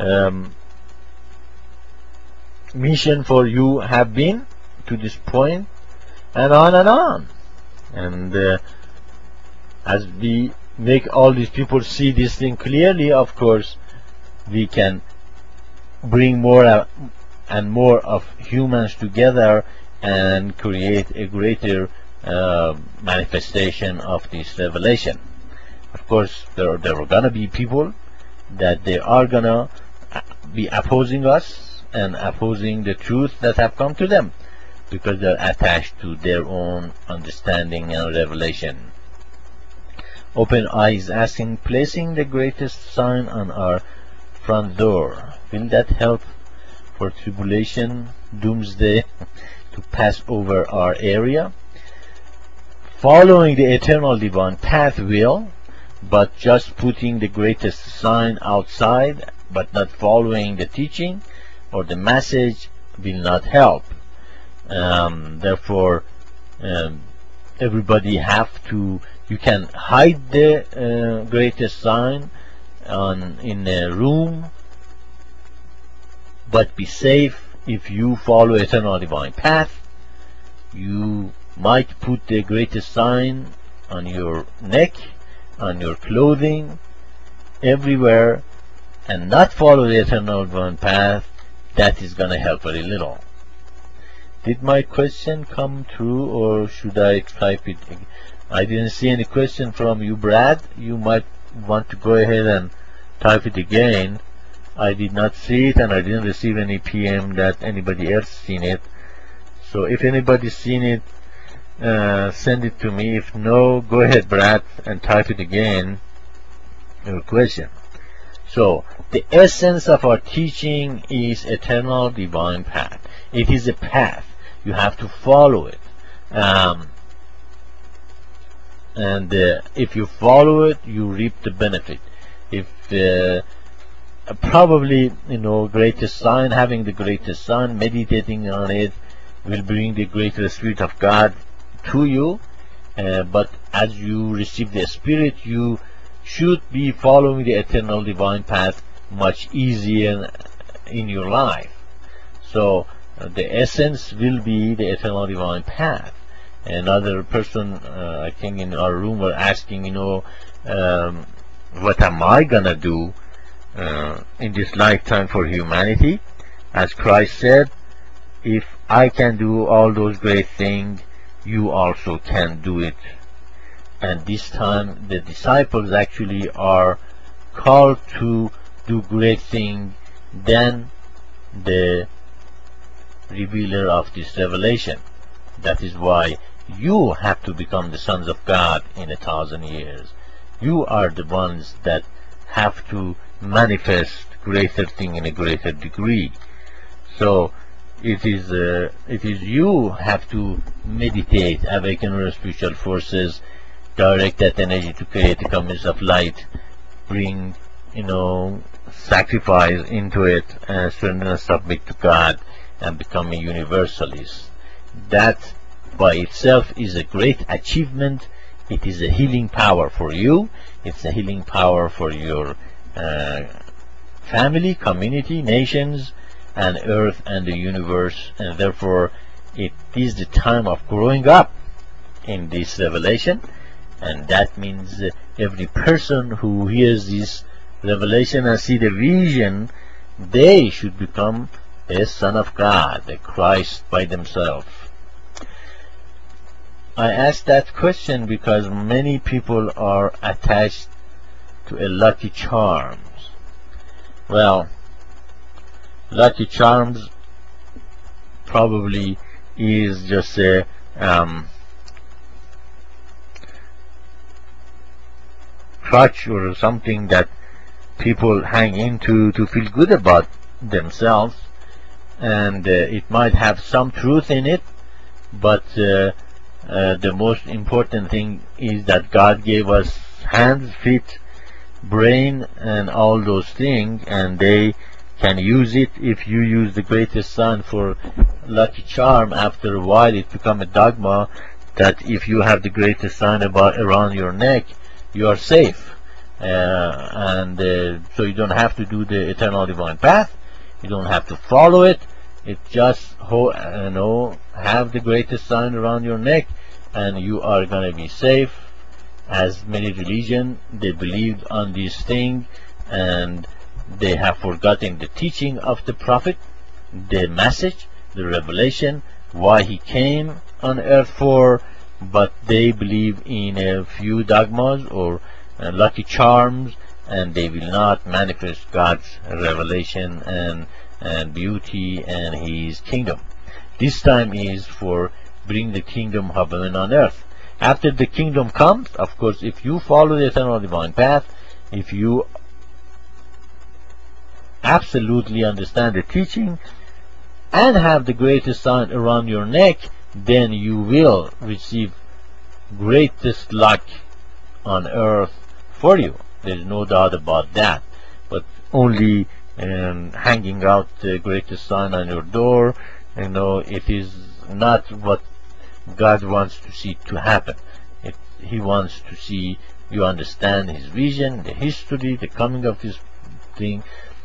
mission for you have been to this point, and on and on. And as we make all these people see this thing clearly, of course, we can bring more and more of humans together and create a greater manifestation of this revelation. Of course, there are gonna be people that they are gonna be opposing us and opposing the truth that have come to them, because they're attached to their own understanding and revelation. Open Eyes asking, placing the greatest sign on our front door, will that help for tribulation, doomsday to pass over our area. Following the eternal divine path will, but just putting the greatest sign outside but not following the teaching or the message will not help. Therefore, everybody have to, you can hide the greatest sign in a room, but be safe. If you follow eternal divine path, you might put the greatest sign on your neck, on your clothing, everywhere, and not follow the eternal divine path. That is going to help very little. Did my question come through, or should I type it? I didn't see any question from you, Brad. You might want to go ahead and type it again. I did not see it, and I didn't receive any PM that anybody else seen it. So if anybody's seen it, send it to me. If no, go ahead, Brad, and type it again, your question. So the essence of our teaching is eternal divine path. It is a path. You have to follow it. And if you follow it, you reap the benefit. If probably, greatest sign, having the greatest sign, meditating on it will bring the greater Spirit of God to you. But as you receive the Spirit, you should be following the eternal divine path much easier in your life. So the essence will be the eternal divine path. Another person, I think in our room, were asking, what am I gonna do in this lifetime for humanity? As Christ said, if I can do all those great things, you also can do it. And this time the disciples actually are called to do great things than the revealer of this revelation. That is why you have to become the sons of God in 1,000 years. You are the ones that have to manifest greater thing in a greater degree. So it is you have to meditate, awaken your spiritual forces, direct that energy to create a community of light, bring sacrifice into it, and surrender and submit to God, and become a universalist. That by itself is a great achievement. It is a healing power for you. It's a healing power for your family, community, nations, and earth and the universe. And therefore it is the time of growing up in this revelation. And that means every person who hears this revelation and see the vision, they should become a son of God, a Christ by themselves. I asked that question because many people are attached to a Lucky Charms. Well, Lucky Charms probably is just a crutch or something that people hang into to feel good about themselves, and it might have some truth in it, but the most important thing is that God gave us hands, feet, brain, and all those things, and they can use it. If you use the greatest sign for Lucky Charm, after a while it becomes a dogma that if you have the greatest sign around your neck, you are safe. So you don't have to do the eternal divine path. You don't have to follow it. It just have the greatest sign around your neck, and you are going to be safe. As many religions, they believed on these things, and they have forgotten the teaching of the prophet, the message, the revelation, why he came on earth for. But they believe in a few dogmas or Lucky Charms, and they will not manifest God's revelation and beauty and his kingdom. This time is for bring the kingdom of heaven on earth. After the kingdom comes, of course, if you follow the eternal divine path, if you absolutely understand the teaching, and have the greatest sign around your neck, then you will receive greatest luck on earth for you. There is no doubt about that. But only hanging out the greatest sign on your door, it is not what God wants to see to happen. He wants to see you understand His vision, the history, the coming of this thing.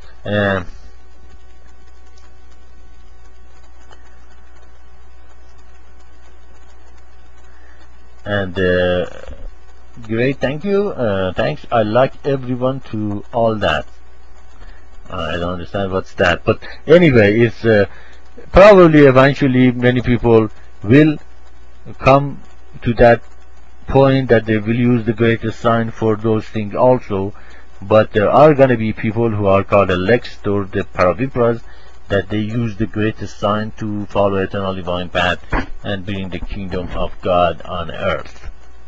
And great, thank you, thanks. I like everyone to all that. I don't understand what's that, but anyway, it's probably eventually many people will come to that point that they will use the greatest sign for those things also. But there are going to be people who are called elects or the paravipras, that they use the greatest sign to follow eternal divine path and bring the kingdom of God on earth.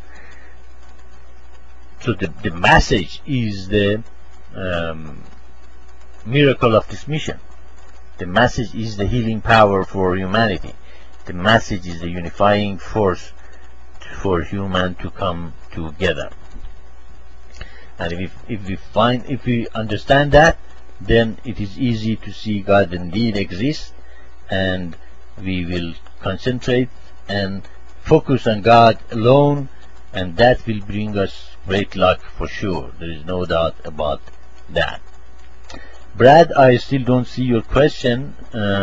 So the message is the miracle of this mission. The message is the healing power for humanity. The message is the unifying force for human to come together. And if we understand that, then it is easy to see God indeed exists, and we will concentrate and focus on God alone, and that will bring us great luck for sure. There is no doubt about that. Brad, I still don't see your question.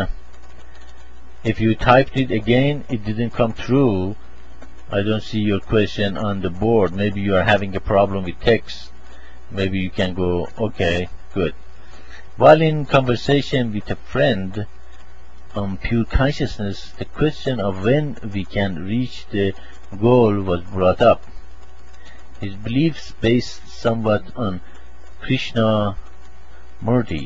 If you typed it again, it didn't come through. I don't see your question on the board. Maybe you are having a problem with text. Maybe you can go, okay, good. While in conversation with a friend on pure consciousness, the question of when we can reach the goal was brought up. His beliefs based somewhat on Krishna Murti,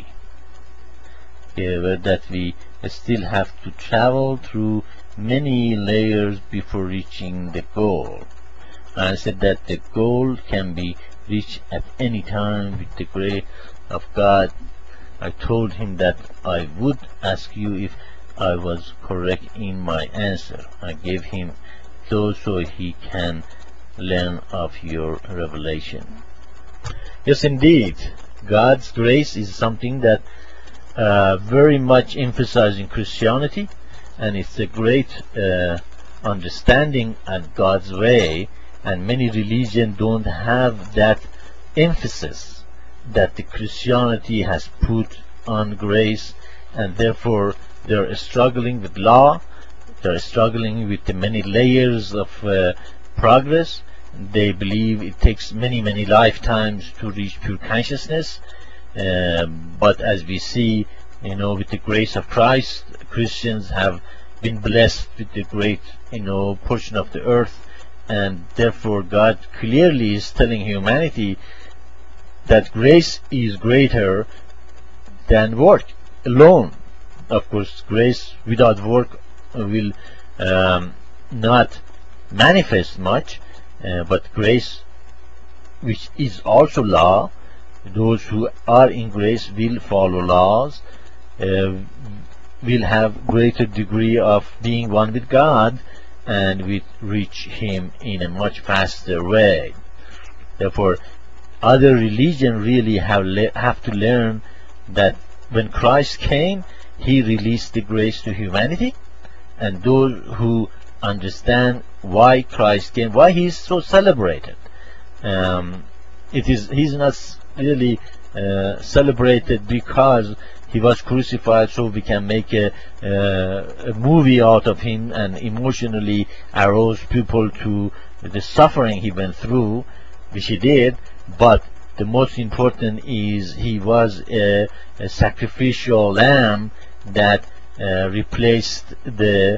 that we still have to travel through many layers before reaching the goal. I said that the goal can be reached at any time with the grace of God. I told him that I would ask you if I was correct in my answer. I gave him those so he can learn of your revelation. Yes, indeed, God's grace is something that very much emphasized in Christianity, and it's a great understanding of God's way, and many religions don't have that emphasis that the Christianity has put on grace, and therefore they're struggling with law, they're struggling with the many layers of progress. They believe it takes many lifetimes to reach pure consciousness, but as we see, with the grace of Christ, Christians have been blessed with the great portion of the earth, and therefore God clearly is telling humanity that grace is greater than work alone. Of course, grace without work will not manifest much, but grace, which is also law, those who are in grace will follow laws, will have greater degree of being one with God, and will reach Him in a much faster way. Therefore, other religions really have to learn that when Christ came, He released the grace to humanity, and those who understand why Christ came, why He is so celebrated. He's not really celebrated because He was crucified so we can make a movie out of Him and emotionally arouse people to the suffering He went through, which He did. But the most important is He was a sacrificial lamb that replaced the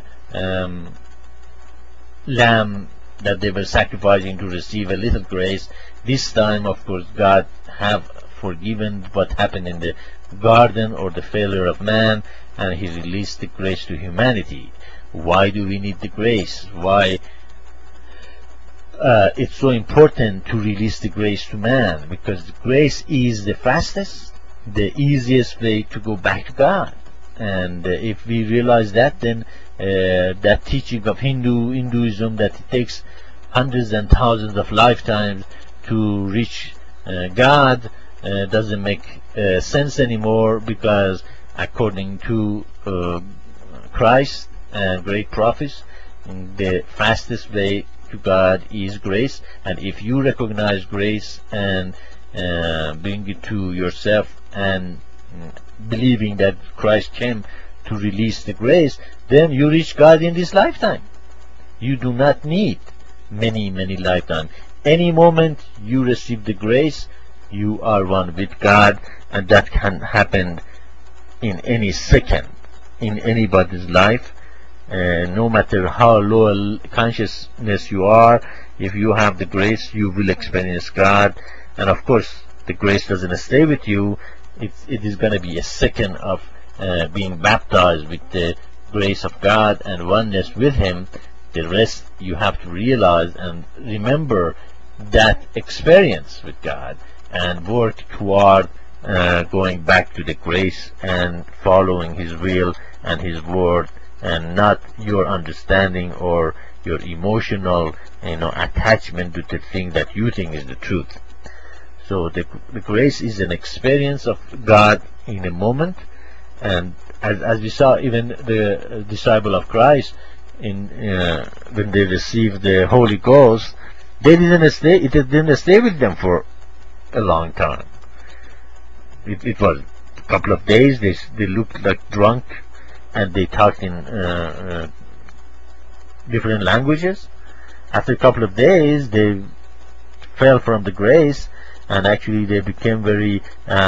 lamb that they were sacrificing to receive a little grace. This time, of course, God have forgiven what happened in the garden or the failure of man, and He released the grace to humanity. Why do we need the grace? Why it's so important to release the grace to man? Because the grace is the fastest, the easiest way to go back to God. And if we realize that, then that teaching of Hinduism, that it takes hundreds and thousands of lifetimes to reach God, doesn't make sense anymore, because according to Christ and great prophets, the fastest way to God is grace. And if you recognize grace and bring it to yourself and believing that Christ came to release the grace, then you reach God in this lifetime. You do not need many lifetimes. Any moment you receive the grace, you are one with God, and that can happen in any second in anybody's life. No matter how low consciousness you are, if you have the grace, you will experience God. And of course, the grace doesn't stay with you. It is going to be a second of being baptized with the grace of God and oneness with Him. The rest you have to realize and remember that experience with God and work toward going back to the grace and following His will and His word, and not your understanding or your emotional attachment to the thing that you think is the truth. So the grace is an experience of God in a moment. And as we saw, even the disciple of Christ, when they received the Holy Ghost, it didn't stay with them for a long time. It was a couple of days. They looked like drunk, and they talked in different languages. After a couple of days, they fell from the grace, and actually they became very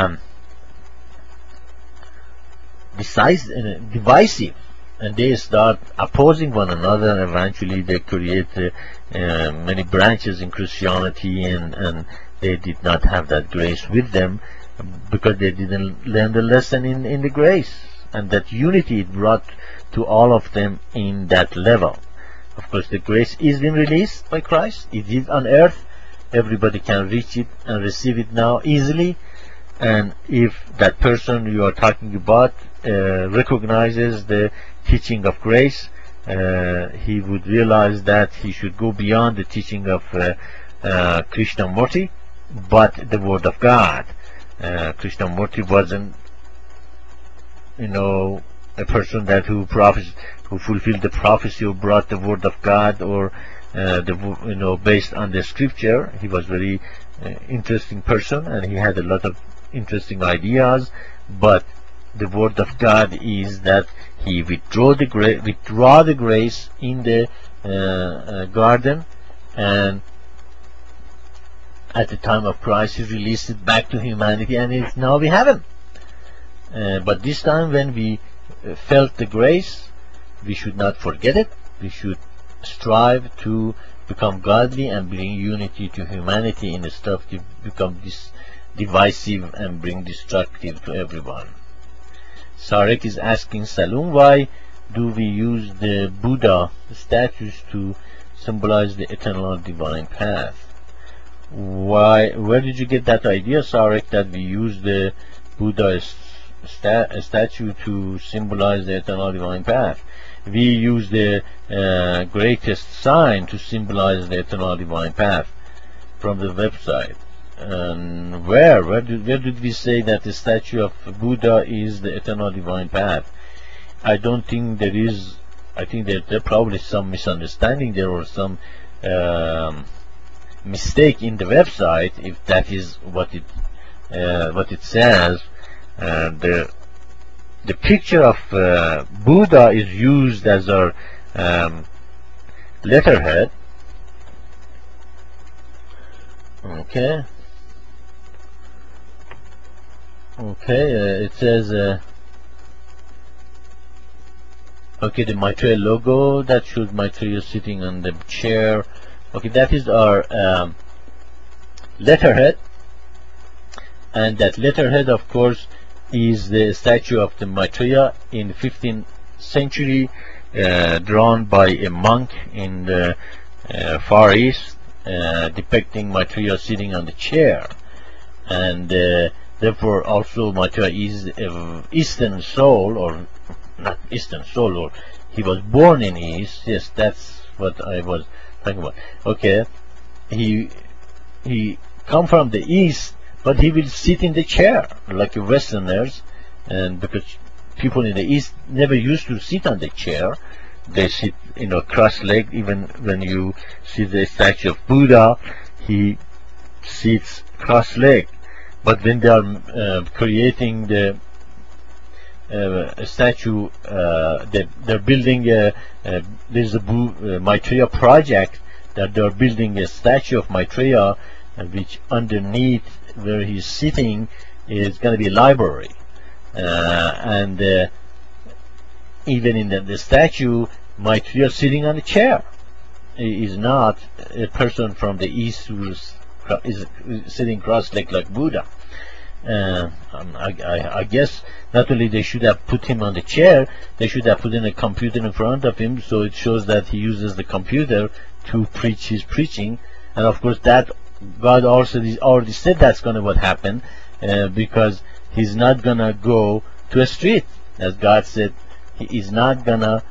divisive, and they start opposing one another, and eventually they create many branches in Christianity, and they did not have that grace with them because they didn't learn the lesson in the grace, and that unity it brought to all of them in that level. Of course, the grace is being released by Christ. It is on earth. Everybody can reach it and receive it now easily. And if that person you are talking about recognizes the teaching of grace, he would realize that he should go beyond the teaching of Krishnamurti, but the Word of God. Krishnamurti wasn't, a person who fulfilled the prophecy or brought the Word of God, or based on the scripture. He was very interesting person, and he had a lot of interesting ideas. But the Word of God is that he withdraw the grace in the garden, and at the time of Christ he released it back to humanity, and now we have him. But this time, when we felt the grace, we should not forget it. We should strive to become godly and bring unity to humanity, instead of to become divisive and bring destructive to everyone. Sarek is asking, Salum, why do we use the Buddha statues to symbolize the eternal divine path? Where did you get that idea, Sarek, that we use the Buddha statue to symbolize the eternal divine path? We use the greatest sign to symbolize the eternal divine path from the website. And where did we say that the statue of Buddha is the eternal divine path? I don't think there is. I think that there probably some misunderstanding there, or some mistake in the website, if that is what it says. The picture of Buddha is used as our letterhead. Okay. It says okay, the Maitreya logo, that shows Maitreya sitting on the chair. Okay, that is our letterhead, and that letterhead, of course, is the statue of the Maitreya in 15th century, drawn by a monk in the Far East, depicting Maitreya sitting on the chair. And therefore also Maitreya is Eastern soul, or not Eastern soul, or he was born in East. Yes, that's what I was talking about. Okay, he come from the East, but he will sit in the chair like Westerners, and because people in the East never used to sit on the chair, they sit, cross-legged. Even when you see the statue of Buddha, he sits cross-legged. But when they are creating the statue, they're building there's a Maitreya project that they're building a statue of Maitreya, which underneath where he's sitting is going to be a library, and even in the statue, Maitreya sitting on a chair. He is not a person from the East who is sitting cross-legged like Buddha. I guess not only they should have put him on the chair, they should have put in a computer in front of him, so it shows that he uses the computer to preach his preaching. And of course that God also already said that's going to what happen, because he's not going to go to a street. As God said, he is not going to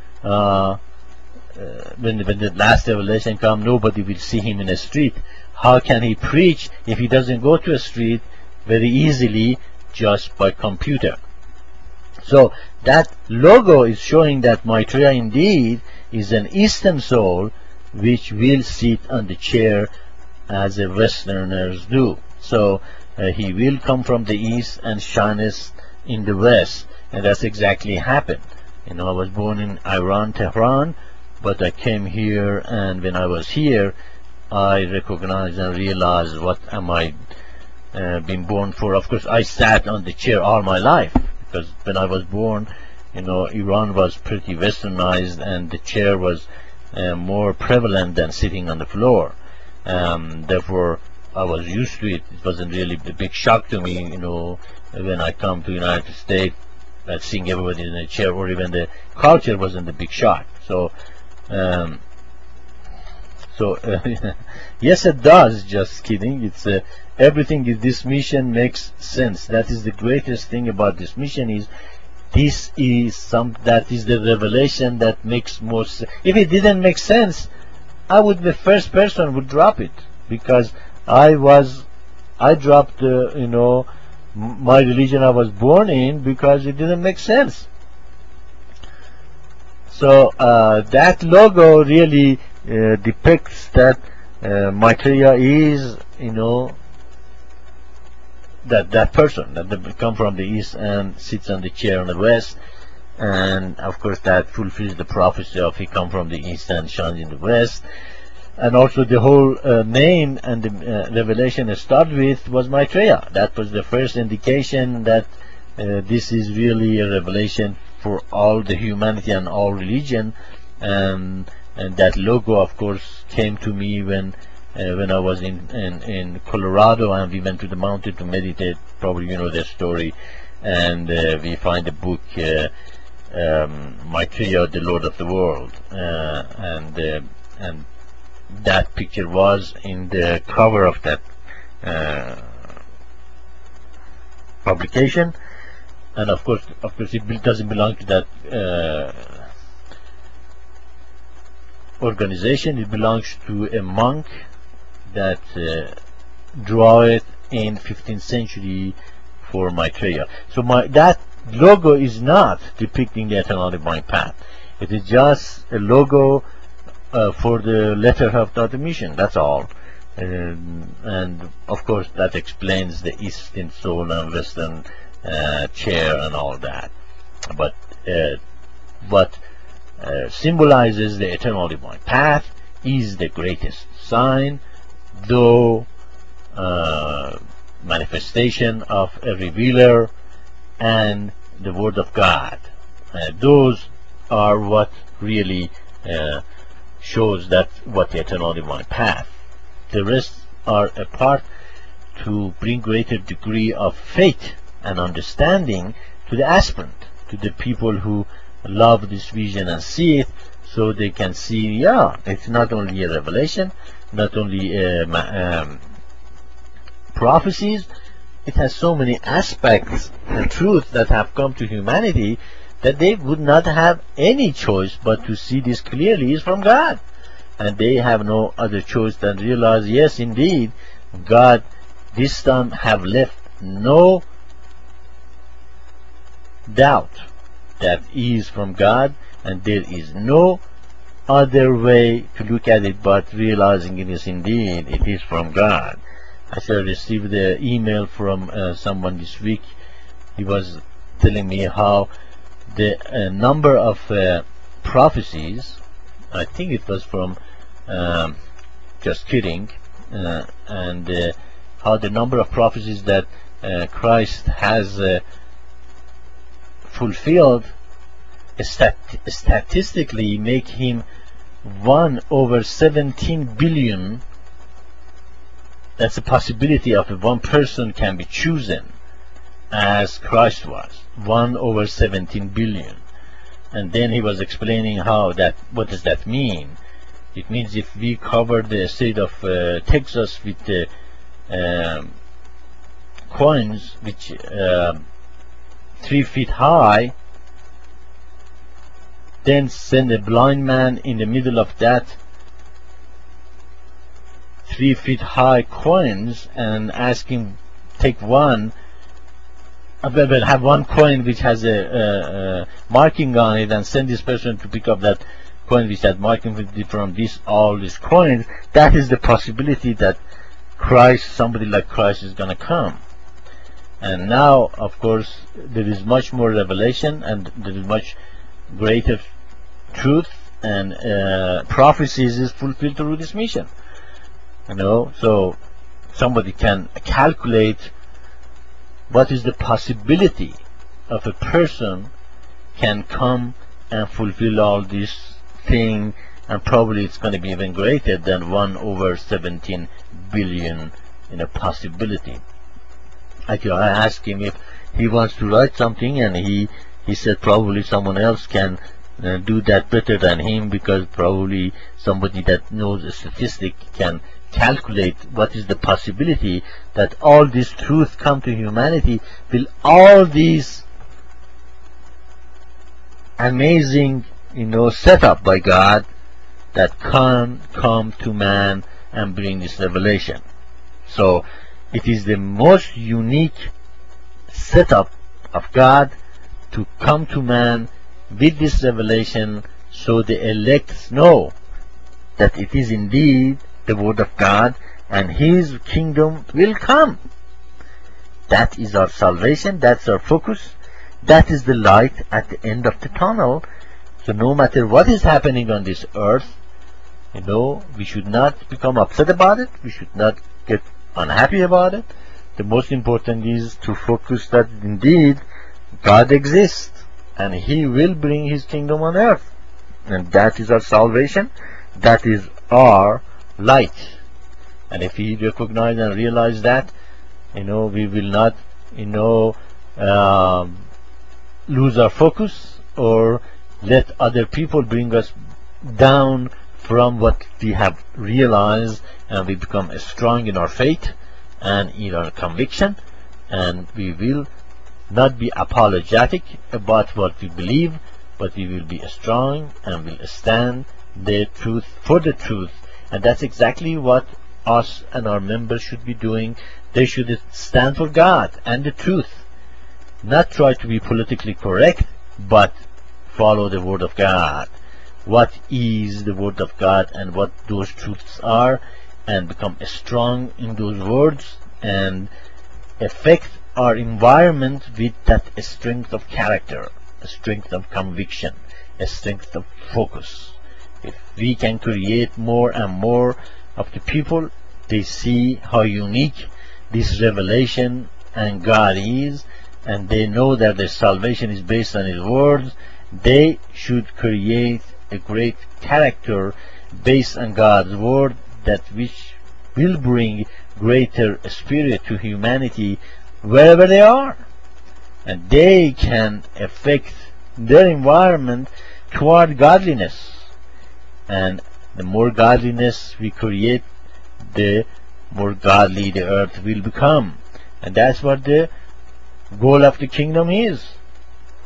when the last revelation comes, nobody will see him in a street. How can he preach if he doesn't go to a street very easily just by computer? So that logo is showing that Maitreya indeed is an Eastern soul which will sit on the chair as the Westerners do. So he will come from the East and shines in the West, and that's exactly happened. I was born in Iran, Tehran, but I came here, and when I was here, I recognized and realized what am I been born for. Of course, I sat on the chair all my life, because when I was born, Iran was pretty westernized, and the chair was more prevalent than sitting on the floor. Therefore, I was used to it. It wasn't really a big shock to me, when I come to the United States, seeing everybody in a chair, or even the culture wasn't a big shock. So, yes, it does. Just kidding. It's everything in this mission makes sense. That is the greatest thing about this mission. That is the revelation that makes more sense. If it didn't make sense, I would the first person would drop it, because I dropped my religion I was born in because it didn't make sense. So that logo really depicts that Maitreya is, that person that come from the East and sits on the chair on the West, and of course that fulfills the prophecy of he come from the East and shines in the West. And also the whole name and the revelation start with was Maitreya. That was the first indication that this is really a revelation for all the humanity and all religion. And that logo, of course, came to me when I was in Colorado, and we went to the mountain to meditate. Probably you know the story. And we find the book Maitreya, the Lord of the World, and that picture was in the cover of that publication. And of course it doesn't belong to that organization. It belongs to a monk that drew it in 15th century for Maitreya. So that logo is not depicting the eternal divine path. It is just a logo for the letter of the mission. That's all. And of course that explains the Eastern soul and Western chair and all that. But what symbolizes the eternal divine path is the greatest sign, though manifestation of a revealer and the Word of God. Those are what really shows that what the eternal divine path. The rest are a part to bring greater degree of faith and understanding to the aspirant, to the people who love this vision and see it, so they can see, it's not only a revelation, not only prophecies, it has so many aspects and truths that have come to humanity that they would not have any choice but to see this clearly is from God. And they have no other choice than realize, yes, indeed, God this time have left no doubt that he is from God, and there is no other way to look at it but realizing it is indeed, it is from God. I shall receive the email from someone this week. He was telling me how the number of prophecies, I think it was from just kidding, and how the number of prophecies that Christ has fulfilled statistically make him 1/17 billion. That's a possibility of one person can be chosen as Christ was, 1/17 billion. And then he was explaining how that, what does that mean? It means if we cover the state of Texas with the coins which 3 feet high, then send a blind man in the middle of that 3 feet high coins and ask him take one, but have one coin which has a marking on it, and send this person to pick up that coin which has marking from this all these coins. That is the possibility that Christ, somebody like Christ, is going to come. And now, of course, there is much more revelation, and there is much greater truth, and prophecies is fulfilled through this mission. You know, so somebody can calculate what is the possibility of a person can come and fulfill all this thing, and probably it's going to be even greater than 1/17 billion in a possibility. I asked him if he wants to write something, and he said probably someone else can do that better than him, because probably somebody that knows a statistic can calculate what is the possibility that all this truth come to humanity. Will all these amazing, set up by God that can come to man and bring this revelation. So it is the most unique setup of God to come to man with this revelation, so the elect know that it is indeed the word of God, and his kingdom will come. That is our salvation, that's our focus, that is the light at the end of the tunnel. So no matter what is happening on this earth, we should not become upset about it, we should not get unhappy about it. The most important is to focus that indeed God exists, and he will bring his kingdom on earth, and that is our salvation, that is our light. And if we recognize and realize that, we will not lose our focus or let other people bring us down from what we have realized, and we become strong in our faith and in our conviction, and we will not be apologetic about what we believe, but we will be strong and will stand the truth for the truth. And that's exactly what us and our members should be doing. They should stand for God and the truth, not try to be politically correct, but follow the word of God. What is the word of God and what those truths are, and become strong in those words and affect our environment with that strength of character, a strength of conviction, a strength of focus. If we can create more and more of the people, they see how unique this revelation and God is, and they know that their salvation is based on his words, they should create a great character based on God's word, that which will bring greater spirit to humanity wherever they are, and they can affect their environment toward godliness. And the more godliness we create, the more godly the earth will become. And that's what the goal of the kingdom is.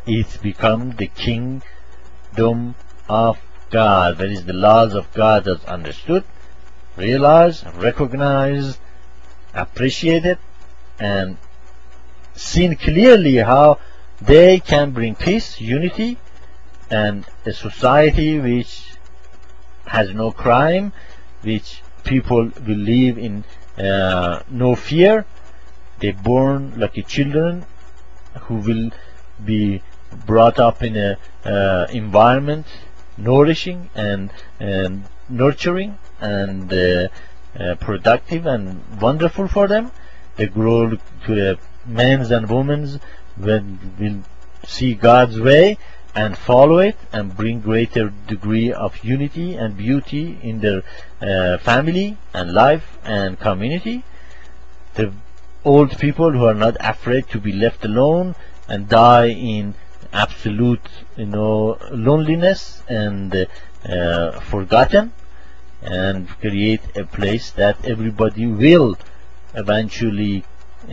it becomes the kingdom of God. That is, the laws of God is understood, realized, recognized, appreciated, and seen clearly how they can bring peace, unity, and a society which has no crime, which people will live in no fear. They born like children who will be brought up in a environment nourishing and nurturing and productive and wonderful for them. They grow to men's and women's when will see God's way and follow it and bring greater degree of unity and beauty in their family and life and community. The old people who are not afraid to be left alone and die in absolute loneliness and forgotten, and create a place that everybody will eventually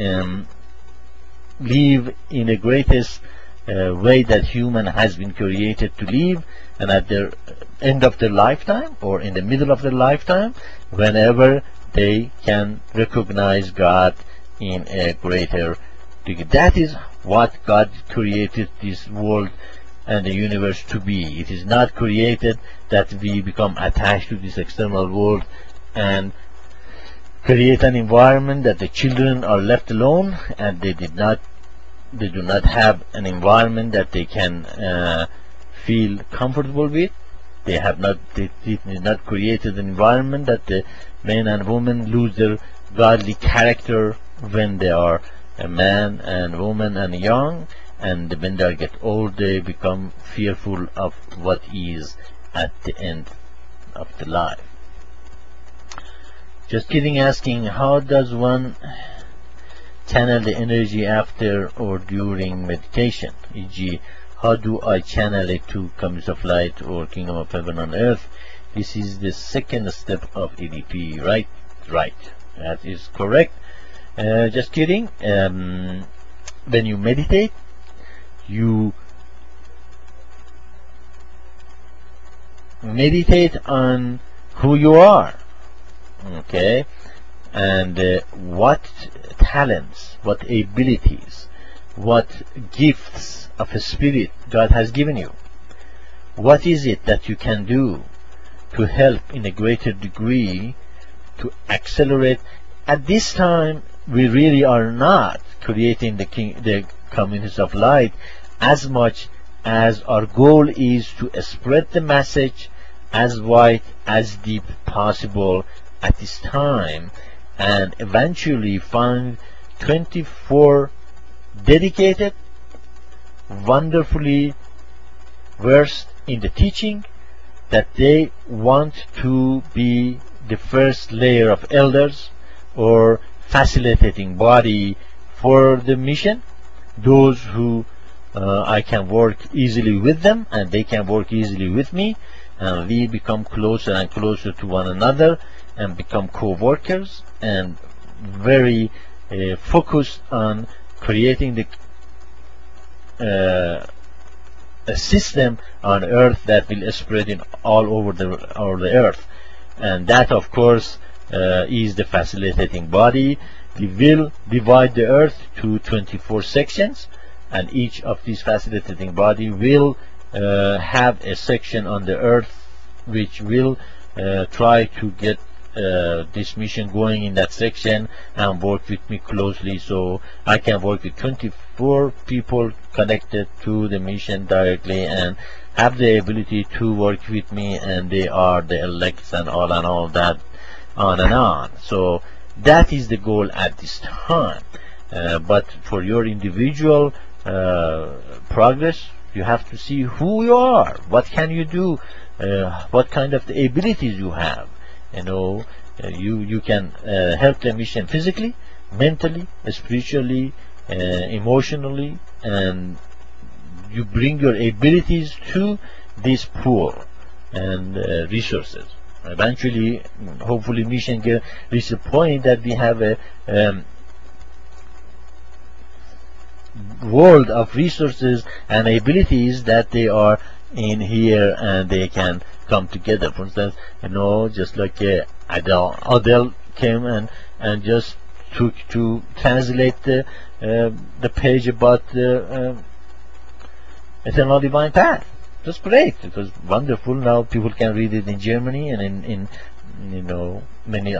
live in the greatest way that human has been created to live, and at the end of their lifetime or in the middle of their lifetime, whenever they can recognize God in a greater degree. That is what God created this world and the universe to be. It is not created that we become attached to this external world and create an environment that the children are left alone and they do not have an environment that they can feel comfortable with. They did not created an environment that the men and women lose their godly character when they are a man and woman and young, and when they get old they become fearful of what is at the end of the life. Just kidding, asking, how does one channel the energy after or during meditation? E.g., how do I channel it to Comings of Light or Kingdom of Heaven on Earth? This is the second step of EDP, right? Right, that is correct. Just kidding. When you meditate, you meditate on who you are, okay, and what talents, what abilities, what gifts of a spirit God has given you. What is it that you can do to help in a greater degree to accelerate? At this time, we really are not creating the communities of light as much as our goal is to spread the message as wide as deep possible at this time, and eventually find 24 dedicated, wonderfully versed in the teaching, that they want to be the first layer of elders or facilitating body for the mission. Those who I can work easily with them and they can work easily with me, and we become closer and closer to one another and become co-workers and very focused on creating a system on earth that will spread in all over the earth. And that, of course, is the facilitating body. We will divide the earth to 24 sections, and each of these facilitating body will have a section on the earth which will try to get this mission going in that section and work with me closely, so I can work with 24 people connected to the mission directly and have the ability to work with me, and they are the elects and all that, on and on. So that is the goal at this time. But for your individual progress, you have to see who you are, what can you do, what kind of the abilities you have. You can help the mission physically, mentally, spiritually, emotionally, and you bring your abilities to this pool and resources. Eventually, hopefully, mission can reach a point that we have world of resources and abilities that they are in here, and they can come together. For instance, just like Adele came and just took to translate the page about the eternal divine path. It was great. It was wonderful. Now people can read it in Germany and in many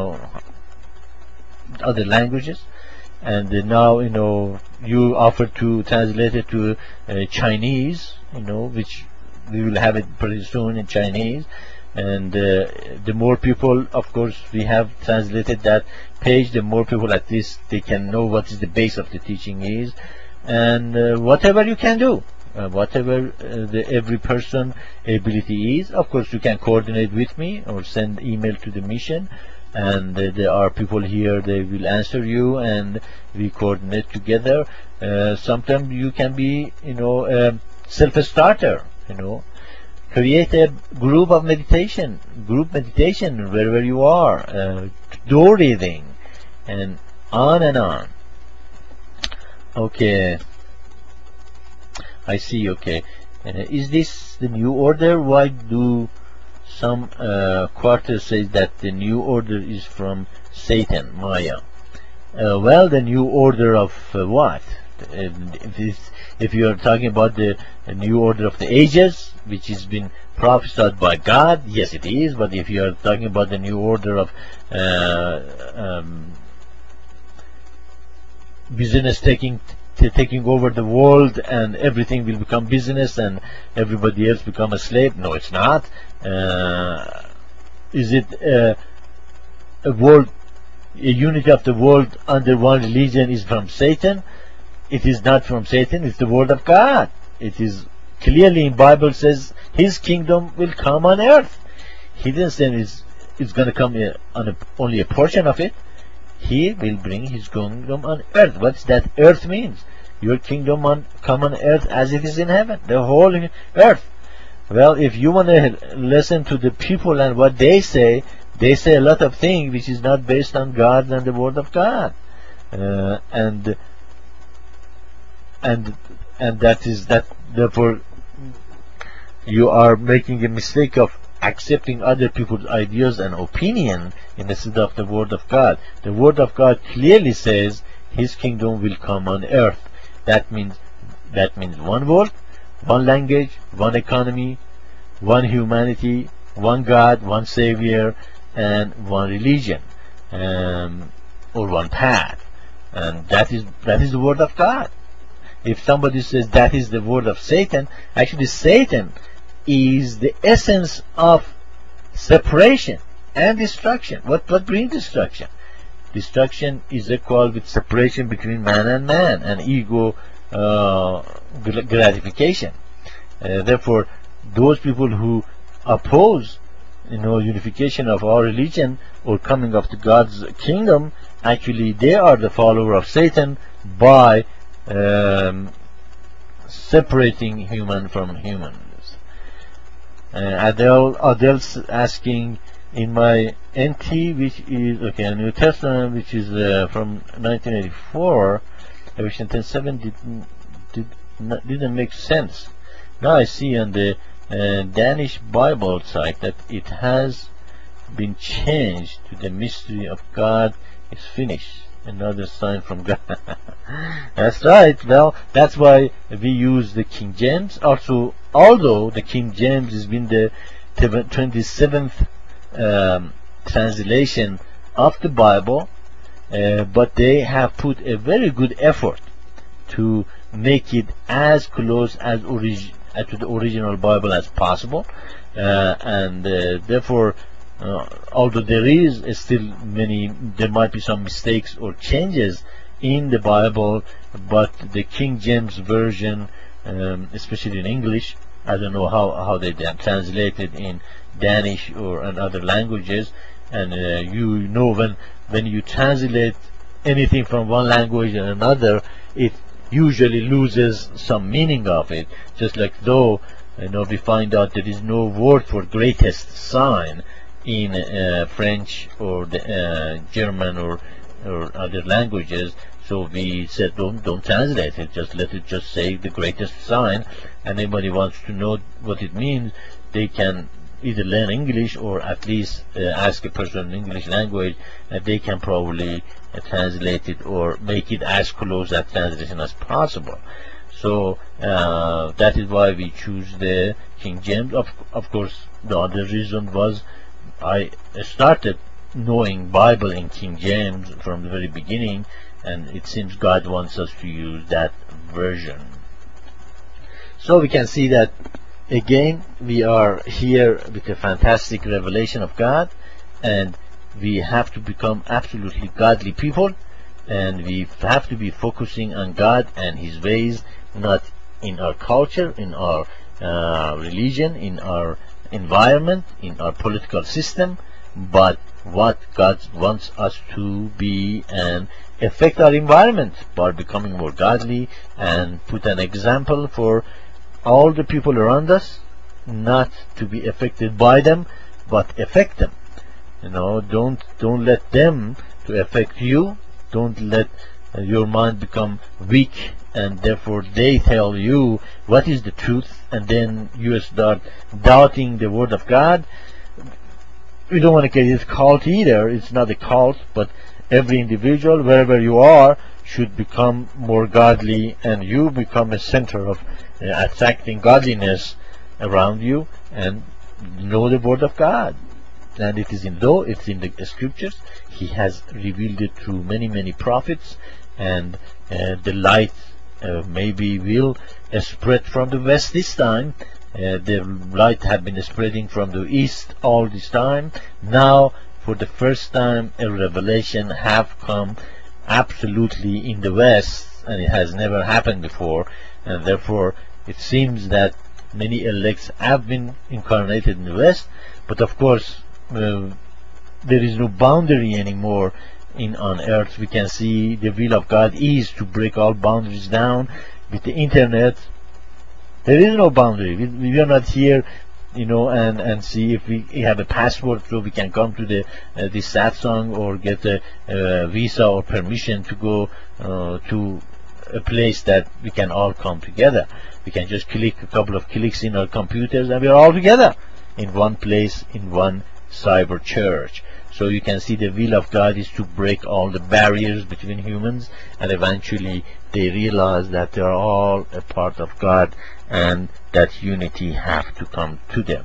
other languages. And now you offer to translate it to Chinese, which we will have it pretty soon in Chinese. And the more people, of course, we have translated that page, the more people at least they can know what is the base of the teaching is, and whatever you can do, whatever every person ability is. Of course, you can coordinate with me or send email to the mission, and there are people here, they will answer you, and we coordinate together. Sometimes you can be self-starter, create a group meditation wherever you are, door reading, and on and on. Okay, I see. Okay, is this the new order? Why do some quarters say that the new order is from Satan, Maya? Well, the new order of what? If you are talking about the new order of the ages, which has been prophesied by God, yes, it is. But if you are talking about the new order of business taking over the world, and everything will become business and everybody else become a slave, no, it's not. Is it a unity of the world under one religion is from Satan? It is not from Satan. It's the word of God. It is clearly in Bible says His kingdom will come on earth. He didn't say it's going to come on only a portion of it. He will bring His kingdom on earth. What's that earth means? Your kingdom come on earth as it is in heaven. The whole earth. Well, if you want to listen to the people and what they say a lot of things which is not based on God and the word of God, and that is that. Therefore, you are making a mistake of accepting other people's ideas and opinion instead of the word of God. The word of God clearly says His kingdom will come on earth. That means one world, one language, one economy, one humanity, one God, one Savior, and one religion, or one path. And that is the word of God. If somebody says that is the word of Satan, actually Satan is the essence of separation and destruction. What brings destruction? Destruction is equal with separation between man and ego gratification. Therefore, those people who oppose unification of our religion or coming up to God's kingdom, actually they are the follower of Satan by separating human from humans. Adele's asking, in my NT, which is a New Testament, which is from 1984, Revelation 10:7 didn't make sense. Now I see on the Danish Bible site that it has been changed to the mystery of God is finished. Another sign from God. That's right. Well, that's why we use the King James. Also, although the King James has been the 27th translation of the Bible, but they have put a very good effort to make it as close as to the original Bible as possible, and therefore, although there is still there might be some mistakes or changes in the Bible, but the King James version, especially in English, I don't know how they translate it in Danish or in other languages, and when you translate anything from one language and another, it usually loses some meaning of it. Just like though we find out there is no word for greatest sign in French or the German or or other languages. So we said, don't translate it, just let it just say the greatest sign, and anybody wants to know what it means, they can either learn English or at least ask a person in English language, and they can probably translate it or make it as close that translation as possible. So that is why we choose the King James. Of course, the other reason was I started knowing Bible in King James from the very beginning, and it seems God wants us to use that version. So we can see that again we are here with a fantastic revelation of God, and we have to become absolutely godly people, and we have to be focusing on God and His ways, not in our culture, in our religion, in our environment, in our political system, but what God wants us to be and affect our environment by becoming more godly and put an example for all the people around us, not to be affected by them, but affect them. You know, don't let them to affect you. Don't let your mind become weak, and therefore they tell you what is the truth, and then you start doubting the word of God. We don't want to get this cult either. It's not a cult, but every individual, wherever you are, should become more godly, and you become a center of attracting godliness around you, and know the word of God. And it is in the scriptures. He has revealed it through many prophets, and the light maybe will spread from the west this time. The light have been spreading from the east all this time. Now, for the first time, a revelation have come absolutely in the west, and it has never happened before. And therefore, it seems that many elects have been incarnated in the west. But of course, there is no boundary anymore on earth. We can see the will of God is to break all boundaries down. With the internet, there is no boundary. We are not here, you know, and see if we have a passport so we can come to the satsang or get a visa or permission to go to a place that we can all come together. We can just click a couple of clicks in our computers and we are all together in one place, in one cyber church. So you can see the will of God is to break all the barriers between humans, and eventually they realize that they are all a part of God, and that unity have to come to them.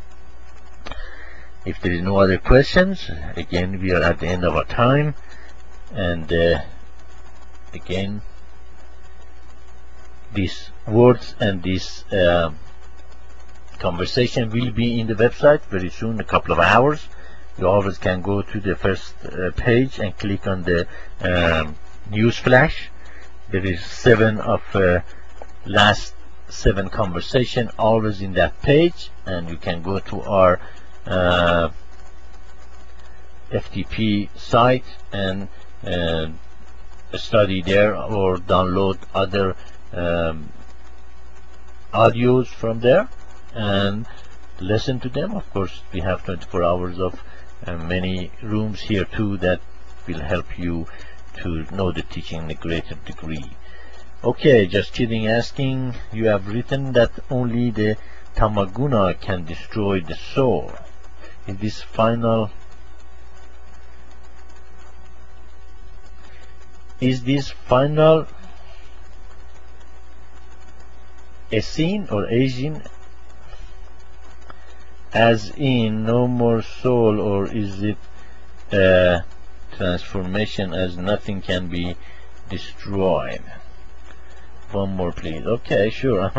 If there is no other questions, again we are at the end of our time, and again these words and this conversation will be in the website very soon, a couple of hours. You always can go to the first page and click on the news flash. There is last 7 conversation always in that page, and you can go to our FTP site and study there, or download other audios from there and listen to them. Of course, we have 24 hours of many rooms here too that will help you to know the teaching in a greater degree. Okay, just kidding, asking, you have written that only the Tamaguna can destroy the soul. Is this final a scene or Asian, as in no more soul, or is it a transformation as nothing can be destroyed? One more please. Okay, sure.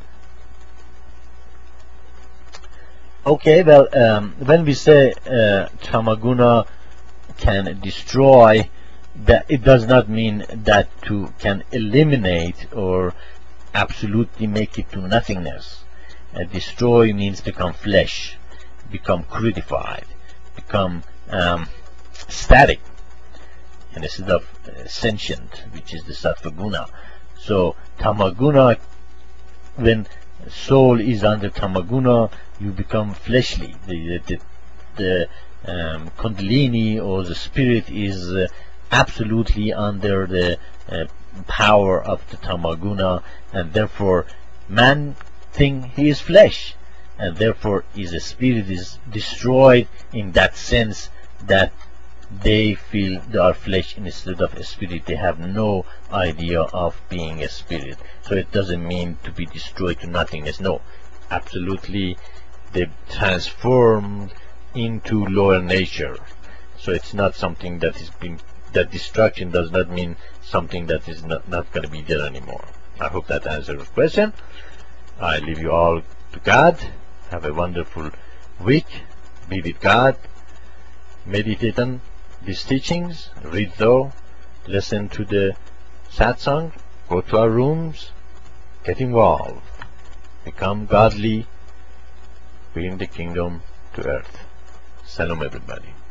Okay, well, when we say Tamaguna can destroy, that it does not mean that can eliminate or absolutely make it to nothingness. Destroy means become flesh, become crudified, become static, and instead of sentient, which is the sattva guna. So Tamaguna, when soul is under Tamaguna, you become fleshly. The Kundalini or the spirit is absolutely under the power of the Tamaguna, and therefore man thinks he is flesh, and therefore his spirit is destroyed in that sense that they feel they are flesh instead of a spirit. They have no idea of being a spirit. So it doesn't mean to be destroyed to nothingness. No, absolutely they transformed into lower nature. So it's not something that is being, that destruction does not mean something that is not going to be there anymore. I hope that answers your question. I leave you all to God. Have a wonderful week. Be with God. Meditate on these teachings. Read though. Listen to the satsang. Go to our rooms. Get involved. Become godly. Bring the kingdom to earth. Salam everybody.